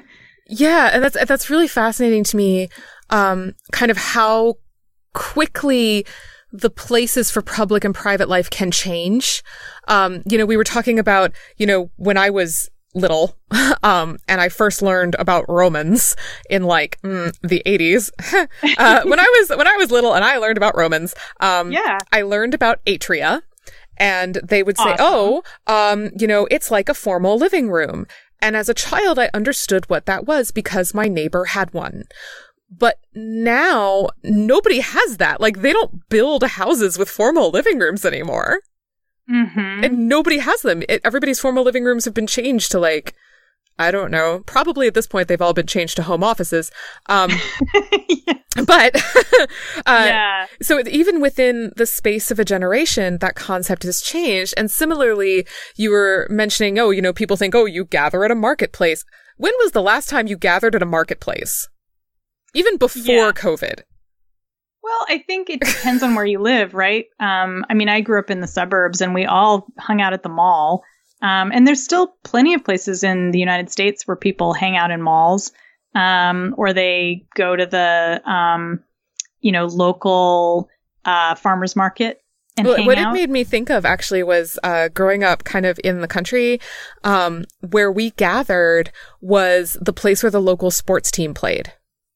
Yeah, and that's that's really fascinating to me. Um, kind of how quickly the places for public and private life can change. Um, you know, we were talking about, you know, when I was little, um, and I first learned about Romans in like mm, the eighties. uh, when I was when I was little, and I learned about Romans. Um, yeah, I learned about atria, and they would say, awesome. "Oh, um, you know, it's like a formal living room." And as a child, I understood what that was because my neighbor had one. But now nobody has that. Like, they don't build houses with formal living rooms anymore. Mm-hmm. And nobody has them. It, everybody's formal living rooms have been changed to, like, I don't know. Probably at this point, they've all been changed to home offices. Um, yes. But, uh, yeah. So even within the space of a generation, that concept has changed. And similarly, you were mentioning, oh, you know, people think, oh, you gather at a marketplace. When was the last time you gathered at a marketplace? Even before yeah. COVID. Well, I think it depends on where you live, right? Um, I mean, I grew up in the suburbs and we all hung out at the mall. Um, and there's still plenty of places in the United States where people hang out in malls, um, or they go to the, um, you know, local uh, farmers market and well, hang what out. It made me think of actually was uh, growing up kind of in the country, um, where we gathered was the place where the local sports team played.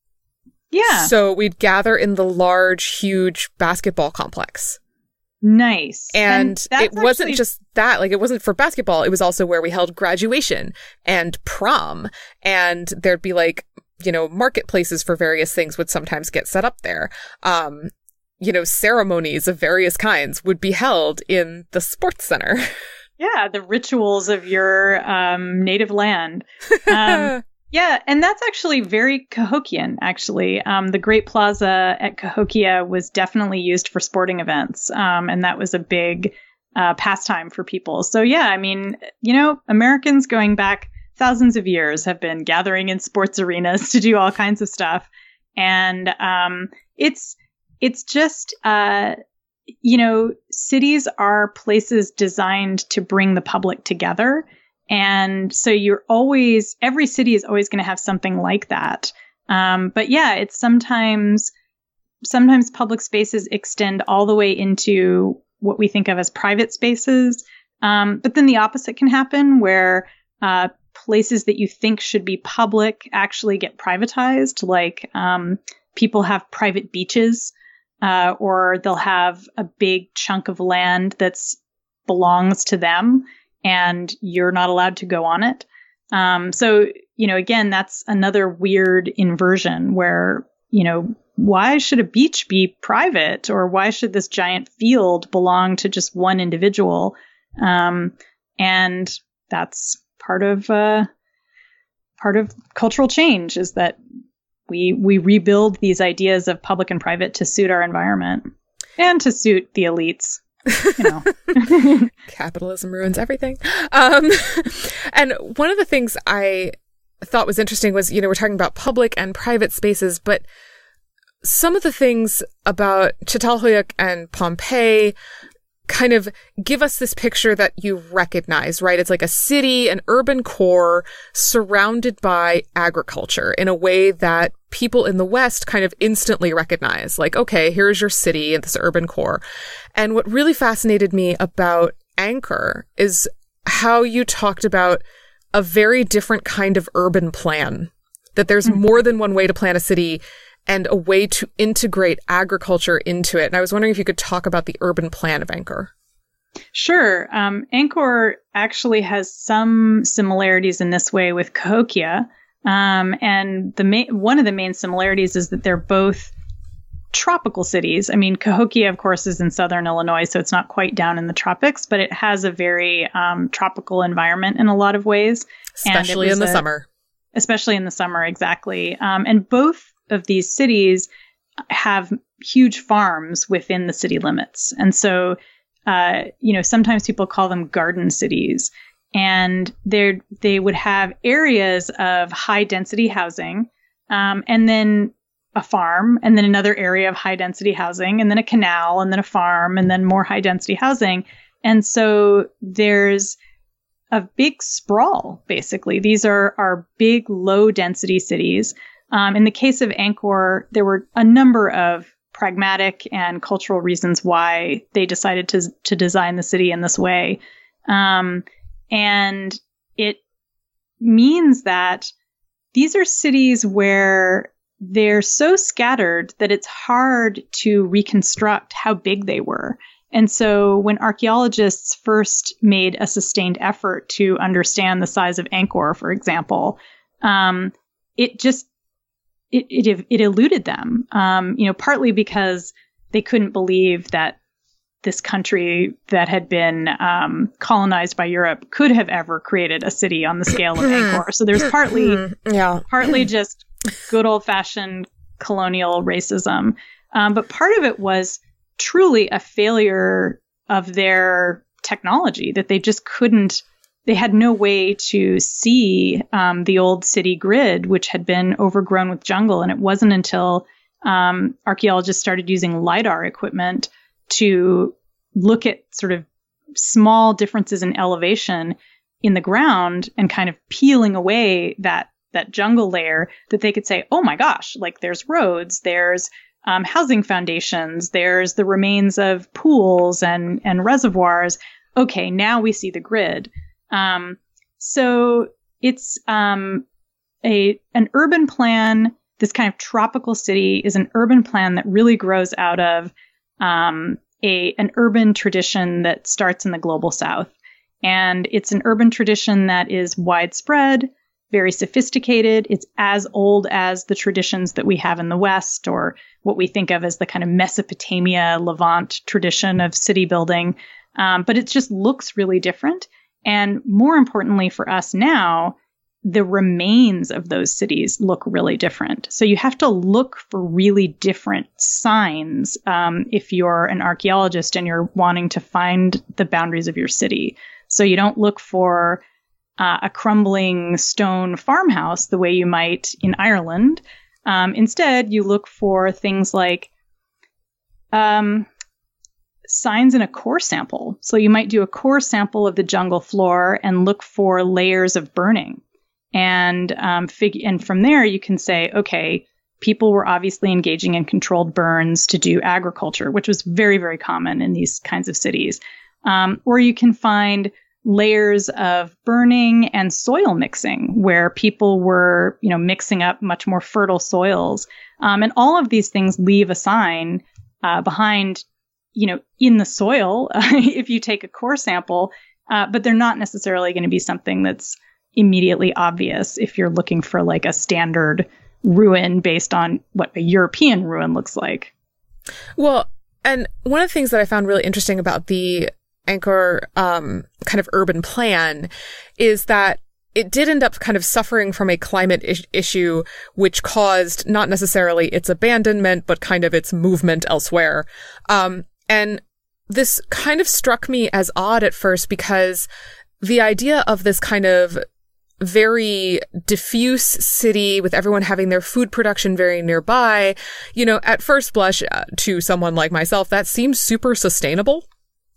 Yeah. So we'd gather in the large, huge basketball complex. Nice. And, and it wasn't actually... just that, like, it wasn't for basketball. It was also where we held graduation and prom. And there'd be, like, you know, marketplaces for various things would sometimes get set up there. Um, you know, ceremonies of various kinds would be held in the sports center. Yeah, the rituals of your um, native land. Um, yeah, and that's actually very Cahokian, actually. Um, the Great Plaza at Cahokia was definitely used for sporting events, um, and that was a big uh, pastime for people. So, yeah, I mean, you know, Americans going back thousands of years have been gathering in sports arenas to do all kinds of stuff. And um, it's it's just, uh, you know, cities are places designed to bring the public together. And so you're always, every city is always going to have something like that. Um, but yeah, it's sometimes, sometimes public spaces extend all the way into what we think of as private spaces. Um, but then the opposite can happen where, uh, places that you think should be public actually get privatized. Like, um, people have private beaches, uh, or they'll have a big chunk of land that's belongs to them, and you're not allowed to go on it. Um, so, you know, again, that's another weird inversion where, you know, why should a beach be private, or why should this giant field belong to just one individual? Um, and that's part of, uh, part of cultural change, is that we, we rebuild these ideas of public and private to suit our environment and to suit the elites. You know. Capitalism ruins everything. Um, and one of the things I thought was interesting was, you know, we're talking about public and private spaces, but some of the things about Çatalhöyük and Pompeii kind of give us this picture that you recognize, right? It's like a city, an urban core surrounded by agriculture in a way that people in the West kind of instantly recognize. Like, okay, here's your city and this urban core. And what really fascinated me about Anchor is how you talked about a very different kind of urban plan, that there's mm-hmm. more than one way to plan a city and a way to integrate agriculture into it. And I was wondering if you could talk about the urban plan of Angkor. Sure. Um, Angkor actually has some similarities in this way with Cahokia. Um, and the ma- one of the main similarities is that they're both tropical cities. I mean, Cahokia, of course, is in southern Illinois, so it's not quite down in the tropics, but it has a very um, tropical environment in a lot of ways. Especially in the a, summer. Especially in the summer, exactly. Um, and both of these cities have huge farms within the city limits. And so, uh, you know, sometimes people call them garden cities. And they they would have areas of high density housing, um, and then a farm, and then another area of high density housing, and then a canal, and then a farm, and then more high density housing. And so there's a big sprawl, basically. These are, are big, low density cities. Um, in the case of Angkor, there were a number of pragmatic and cultural reasons why they decided to to design the city in this way. Um, and it means that these are cities where they're so scattered that it's hard to reconstruct how big they were. And so when archaeologists first made a sustained effort to understand the size of Angkor, for example, um, it just It, it it eluded them, um, you know, partly because they couldn't believe that this country that had been um, colonized by Europe could have ever created a city on the scale of Angkor. So there's partly, yeah. partly just good old fashioned colonial racism, um, but part of it was truly a failure of their technology, that they just couldn't. They had no way to see um, the old city grid, which had been overgrown with jungle. And it wasn't until um, archaeologists started using LiDAR equipment to look at sort of small differences in elevation in the ground and kind of peeling away that that jungle layer, that they could say, oh my gosh, like there's roads, there's um, housing foundations, there's the remains of pools and, and reservoirs. Okay, now we see the grid. Um, so it's, um, a, an urban plan. This kind of tropical city is an urban plan that really grows out of, um, a, an urban tradition that starts in the global south. And it's an urban tradition that is widespread, very sophisticated. It's as old as the traditions that we have in the West, or what we think of as the kind of Mesopotamia, Levant tradition of city building. Um, but it just looks really different. And more importantly for us now, the remains of those cities look really different. So you have to look for really different signs um, if you're an archaeologist and you're wanting to find the boundaries of your city. So you don't look for uh, a crumbling stone farmhouse the way you might in Ireland. Um, instead, you look for things like um, signs in a core sample. So you might do a core sample of the jungle floor and look for layers of burning. And, um, fig- and from there, you can say, okay, people were obviously engaging in controlled burns to do agriculture, which was very, very common in these kinds of cities. Um, or you can find layers of burning and soil mixing where people were, you know, mixing up much more fertile soils. Um, and all of these things leave a sign uh, behind, you know, in the soil uh, if you take a core sample, uh, but they're not necessarily going to be something that's immediately obvious if you're looking for like a standard ruin based on what a European ruin looks like. Well, and one of the things that I found really interesting about the Angkor um, kind of urban plan is that it did end up kind of suffering from a climate is- issue, which caused not necessarily its abandonment, but kind of its movement elsewhere. Um, and this kind of struck me as odd at first because the idea of this kind of very diffuse city with everyone having their food production very nearby, you know, at first blush uh, to someone like myself, that seems super sustainable.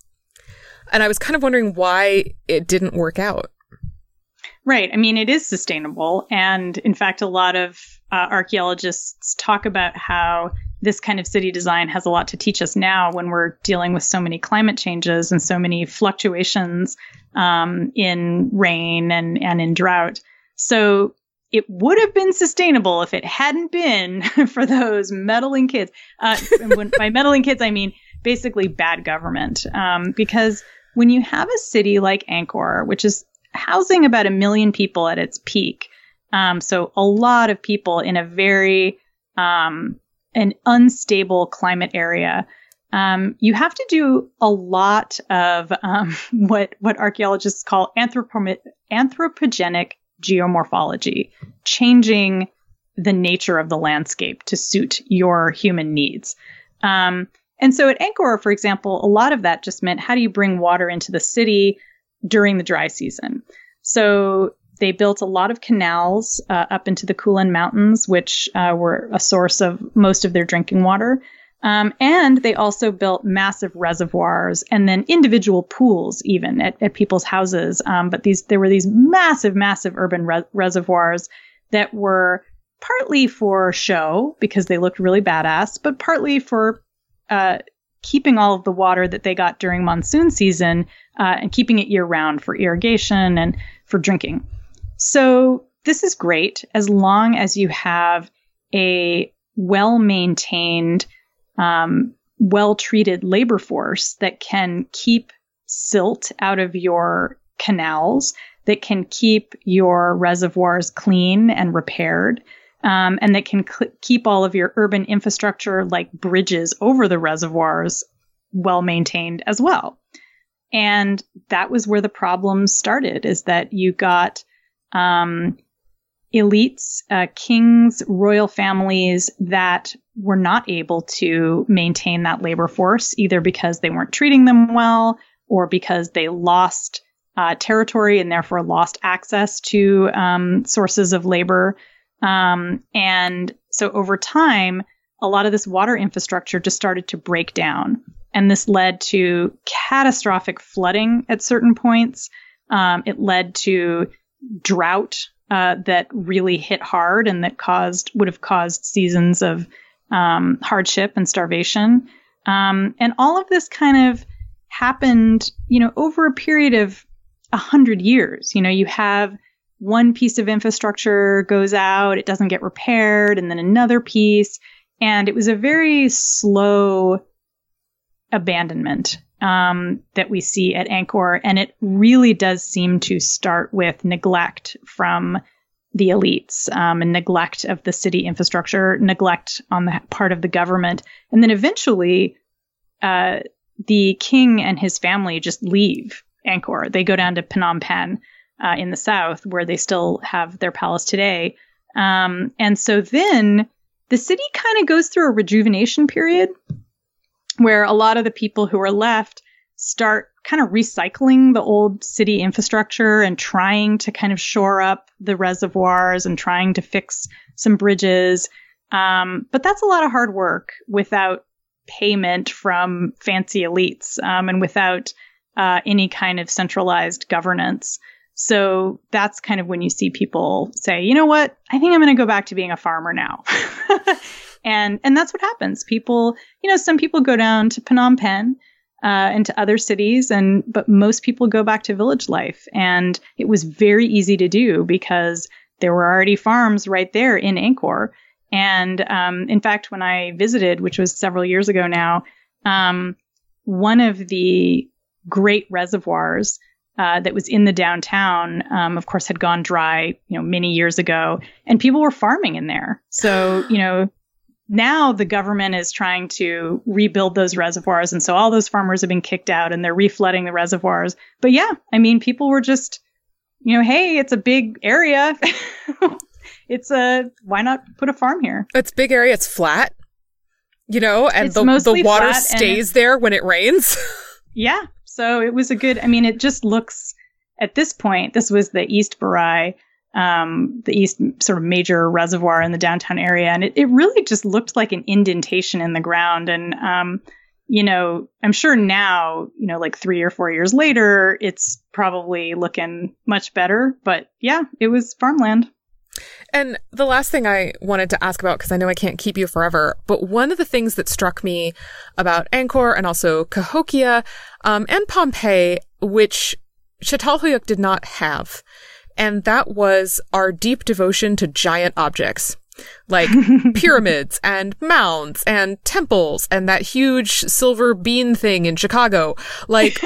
And I was kind of wondering why it didn't work out. Right. I mean, it is sustainable. And in fact, a lot of uh, archaeologists talk about how this kind of city design has a lot to teach us now when we're dealing with so many climate changes and so many fluctuations um, in rain and, and in drought. So it would have been sustainable if it hadn't been for those meddling kids. Uh, and when, by meddling kids, I mean basically bad government. Um, because when you have a city like Angkor, which is housing about a million people at its peak, um, so a lot of people in a very um, an unstable climate area, um, you have to do a lot of um, what what archaeologists call anthropo- anthropogenic geomorphology, changing the nature of the landscape to suit your human needs. Um, And so at Angkor, for example, a lot of that just meant how do you bring water into the city during the dry season? So they built a lot of canals uh, up into the Kulen Mountains, which uh, were a source of most of their drinking water. Um, and they also built massive reservoirs and then individual pools even at, at people's houses. Um, but these there were these massive, massive urban re- reservoirs that were partly for show because they looked really badass, but partly for Uh, keeping all of the water that they got during monsoon season uh, and keeping it year round for irrigation and for drinking. So this is great as long as you have a well-maintained, um, well-treated labor force that can keep silt out of your canals, that can keep your reservoirs clean and repaired. Um, and that can cl- keep all of your urban infrastructure like bridges over the reservoirs well maintained as well. And that was where the problems started, is that you got um, elites, uh, kings, royal families that were not able to maintain that labor force, either because they weren't treating them well or because they lost uh, territory and therefore lost access to um, sources of labor. Um, and so over time, a lot of this water infrastructure just started to break down. And this led to catastrophic flooding at certain points. Um, it led to drought uh, that really hit hard and that caused would have caused seasons of um, hardship and starvation. Um, and all of this kind of happened, you know, over a period of a hundred years. You know, you have one piece of infrastructure goes out, it doesn't get repaired, and then another piece. And it was a very slow abandonment um, that we see at Angkor. And it really does seem to start with neglect from the elites um, and neglect of the city infrastructure, neglect on the part of the government. And then eventually uh, the king and his family just leave Angkor. They go down to Phnom Penh uh, in the south, where they still have their palace today. Um, and so then the city kind of goes through a rejuvenation period where a lot of the people who are left start kind of recycling the old city infrastructure and trying to kind of shore up the reservoirs and trying to fix some bridges. Um, but that's a lot of hard work without payment from fancy elites, um, and without uh, any kind of centralized governance. So that's kind of when you see people say, you know what, I think I'm going to go back to being a farmer now. and and that's what happens. People, you know, some people go down to Phnom Penh uh, and to other cities, and but most people go back to village life. And it was very easy to do because there were already farms right there in Angkor. And um, in fact, when I visited, which was several years ago now, um, one of the great reservoirs Uh, that was in the downtown, um, of course, had gone dry, you know, many years ago, and people were farming in there. So, you know, now the government is trying to rebuild those reservoirs, and so all those farmers have been kicked out, and they're reflooding the reservoirs. But yeah, I mean, people were just, you know, hey, it's a big area. It's a why not put a farm here? It's a big area. It's flat, you know, and it's the the water stays there when it rains. Yeah. So it was a good, I mean, it just looks, at this point, this was the East Barai, um, the east sort of major reservoir in the downtown area. And it, it really just looked like an indentation in the ground. And, um, you know, I'm sure now, you know, like three or four years later, it's probably looking much better. But yeah, it was farmland. And the last thing I wanted to ask about, because I know I can't keep you forever, but one of the things that struck me about Angkor and also Cahokia um, and Pompeii, which Çatalhöyük did not have, and that was our deep devotion to giant objects, like pyramids and mounds and temples and that huge silver bean thing in Chicago. Like...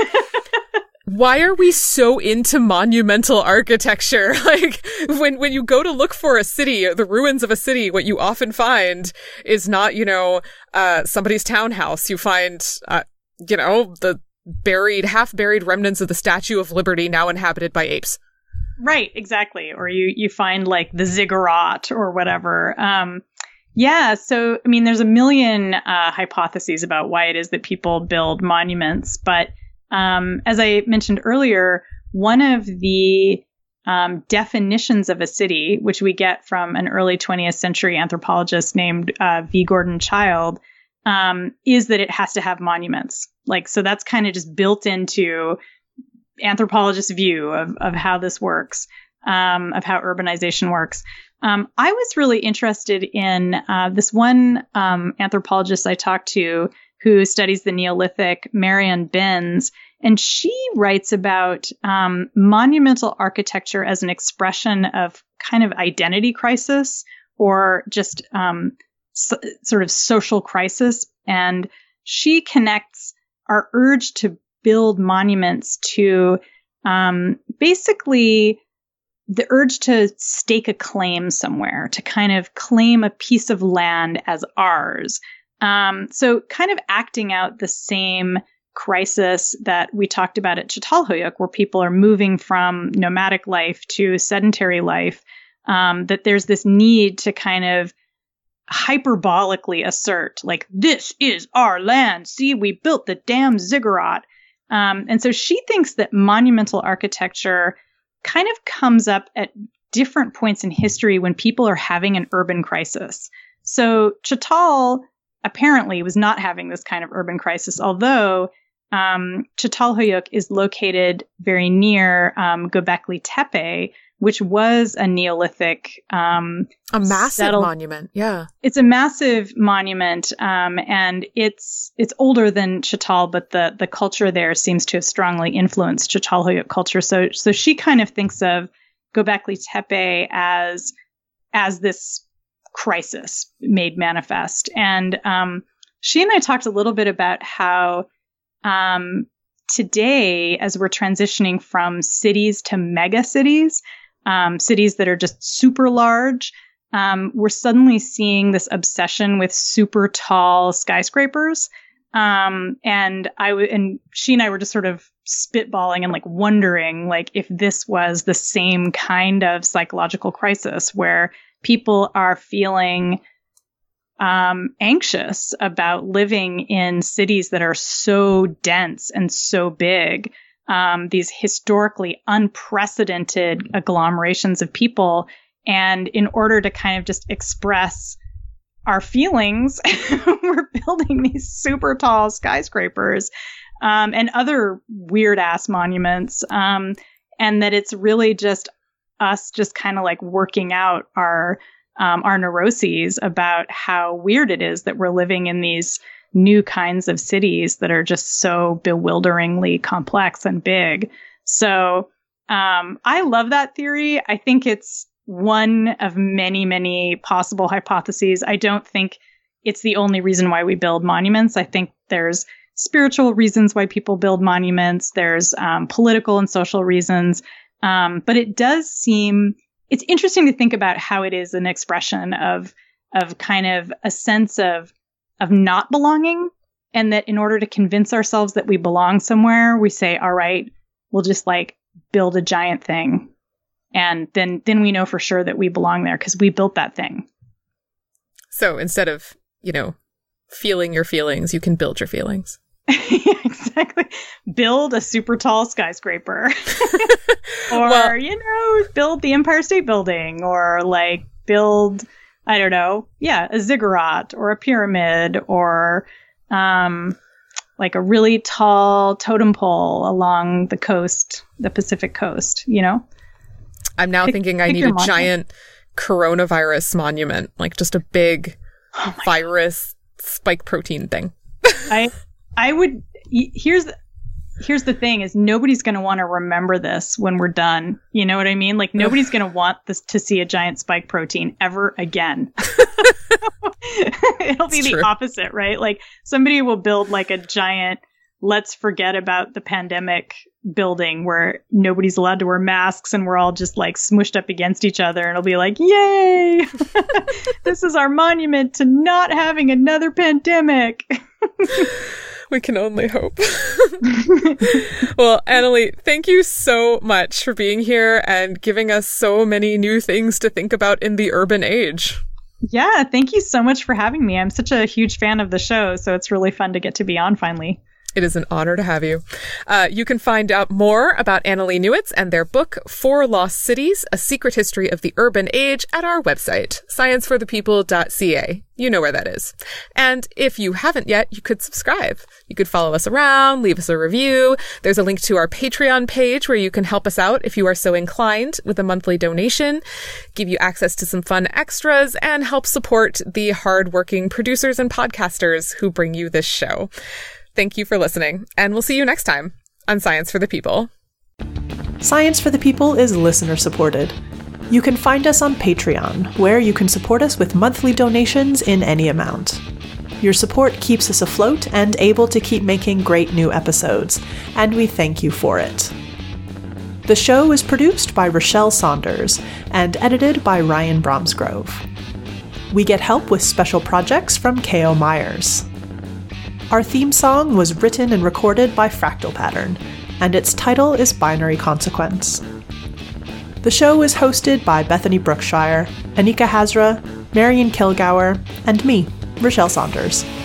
Why are we so into monumental architecture? Like, when, when you go to look for a city, the ruins of a city, what you often find is not, you know, uh, somebody's townhouse. You find, uh, you know, the buried, half-buried remnants of the Statue of Liberty now inhabited by apes. Right, exactly. Or you, you find, like, the ziggurat or whatever. Um, yeah, so, I mean, there's a million uh, hypotheses about why it is that people build monuments, but Um, as I mentioned earlier, one of the um, definitions of a city, which we get from an early twentieth century anthropologist named uh, V. Gordon Childe, um, is that it has to have monuments. Like, so that's kind of just built into anthropologists' view of, of how this works, um, of how urbanization works. Um, I was really interested in uh, this one um, anthropologist I talked to who studies the Neolithic, Marion Benz, and she writes about um, monumental architecture as an expression of kind of identity crisis or just um, so, sort of social crisis. And she connects our urge to build monuments to um, basically the urge to stake a claim somewhere, to kind of claim a piece of land as ours. Um, so kind of acting out the same crisis that we talked about at Çatalhöyük, where people are moving from nomadic life to sedentary life, um, that there's this need to kind of hyperbolically assert, like, this is our land. See, we built the damn ziggurat. Um, and so she thinks that monumental architecture kind of comes up at different points in history when people are having an urban crisis. So Çatal apparently was not having this kind of urban crisis, although um, Çatalhöyük is located very near um, Göbekli Tepe, which was a Neolithic um, a massive settled- monument. Yeah, it's a massive monument, um, and it's it's older than Çatal, but the the culture there seems to have strongly influenced Çatalhöyük culture. So so she kind of thinks of Göbekli Tepe as as this crisis made manifest. And um, she and I talked a little bit about how um, today, as we're transitioning from cities to mega cities, um, cities that are just super large, um, we're suddenly seeing this obsession with super tall skyscrapers. Um, and I w- and she and I were just sort of spitballing and like wondering, like, if this was the same kind of psychological crisis where people are feeling um, anxious about living in cities that are so dense and so big, um, these historically unprecedented agglomerations of people. And in order to kind of just express our feelings, we're building these super tall skyscrapers um, and other weird ass monuments. Um, and that it's really just us just kind of like working out our um, our neuroses about how weird it is that we're living in these new kinds of cities that are just so bewilderingly complex and big. So um, I love that theory. I think it's one of many, many possible hypotheses. I don't think it's the only reason why we build monuments. I think there's spiritual reasons why people build monuments. There's um, political and social reasons. Um, but it does seem, it's interesting to think about how it is an expression of, of kind of a sense of, of not belonging. And that in order to convince ourselves that we belong somewhere, we say, all right, we'll just like build a giant thing. And then, then we know for sure that we belong there because we built that thing. So instead of, you know, feeling your feelings, you can build your feelings. Yeah, exactly. Build a super tall skyscraper. Or, well, you know, build the Empire State Building, or like build, I don't know, yeah, a ziggurat or a pyramid, or um, like a really tall totem pole along the coast, the Pacific coast, you know? I'm now pick, thinking I need a giant coronavirus monument, like just a big oh virus God. spike protein thing. I I would here's here's the thing is nobody's going to want to remember this when we're done. You know what I mean? Like nobody's going to want this to see a giant spike protein ever again. It'll be it's the true. opposite, right? Like somebody will build like a giant let's forget about the pandemic building where nobody's allowed to wear masks and we're all just like smushed up against each other, and it'll be like, yay, this is our monument to not having another pandemic. We can only hope. Well, Annalee, thank you so much for being here and giving us so many new things to think about in the urban age. Yeah, thank you so much for having me. I'm such a huge fan of the show, so it's really fun to get to be on finally. It is an honor to have you. Uh, you can find out more about Annalee Newitz and their book, Four Lost Cities, A Secret History of the Urban Age, at our website, science for the people dot c a. You know where that is. And if you haven't yet, you could subscribe. You could follow us around, leave us a review. There's a link to our Patreon page where you can help us out if you are so inclined with a monthly donation, give you access to some fun extras, and help support the hardworking producers and podcasters who bring you this show. Thank you for listening, and we'll see you next time on Science for the People. Science for the People is listener-supported. You can find us on Patreon, where you can support us with monthly donations in any amount. Your support keeps us afloat and able to keep making great new episodes, and we thank you for it. The show is produced by Rochelle Saunders and edited by Ryan Bromsgrove. We get help with special projects from K O Myers. Our theme song was written and recorded by Fractal Pattern, and its title is Binary Consequence. The show is hosted by Bethany Brookshire, Anika Hazra, Marian Kilgour, and me, Rochelle Saunders.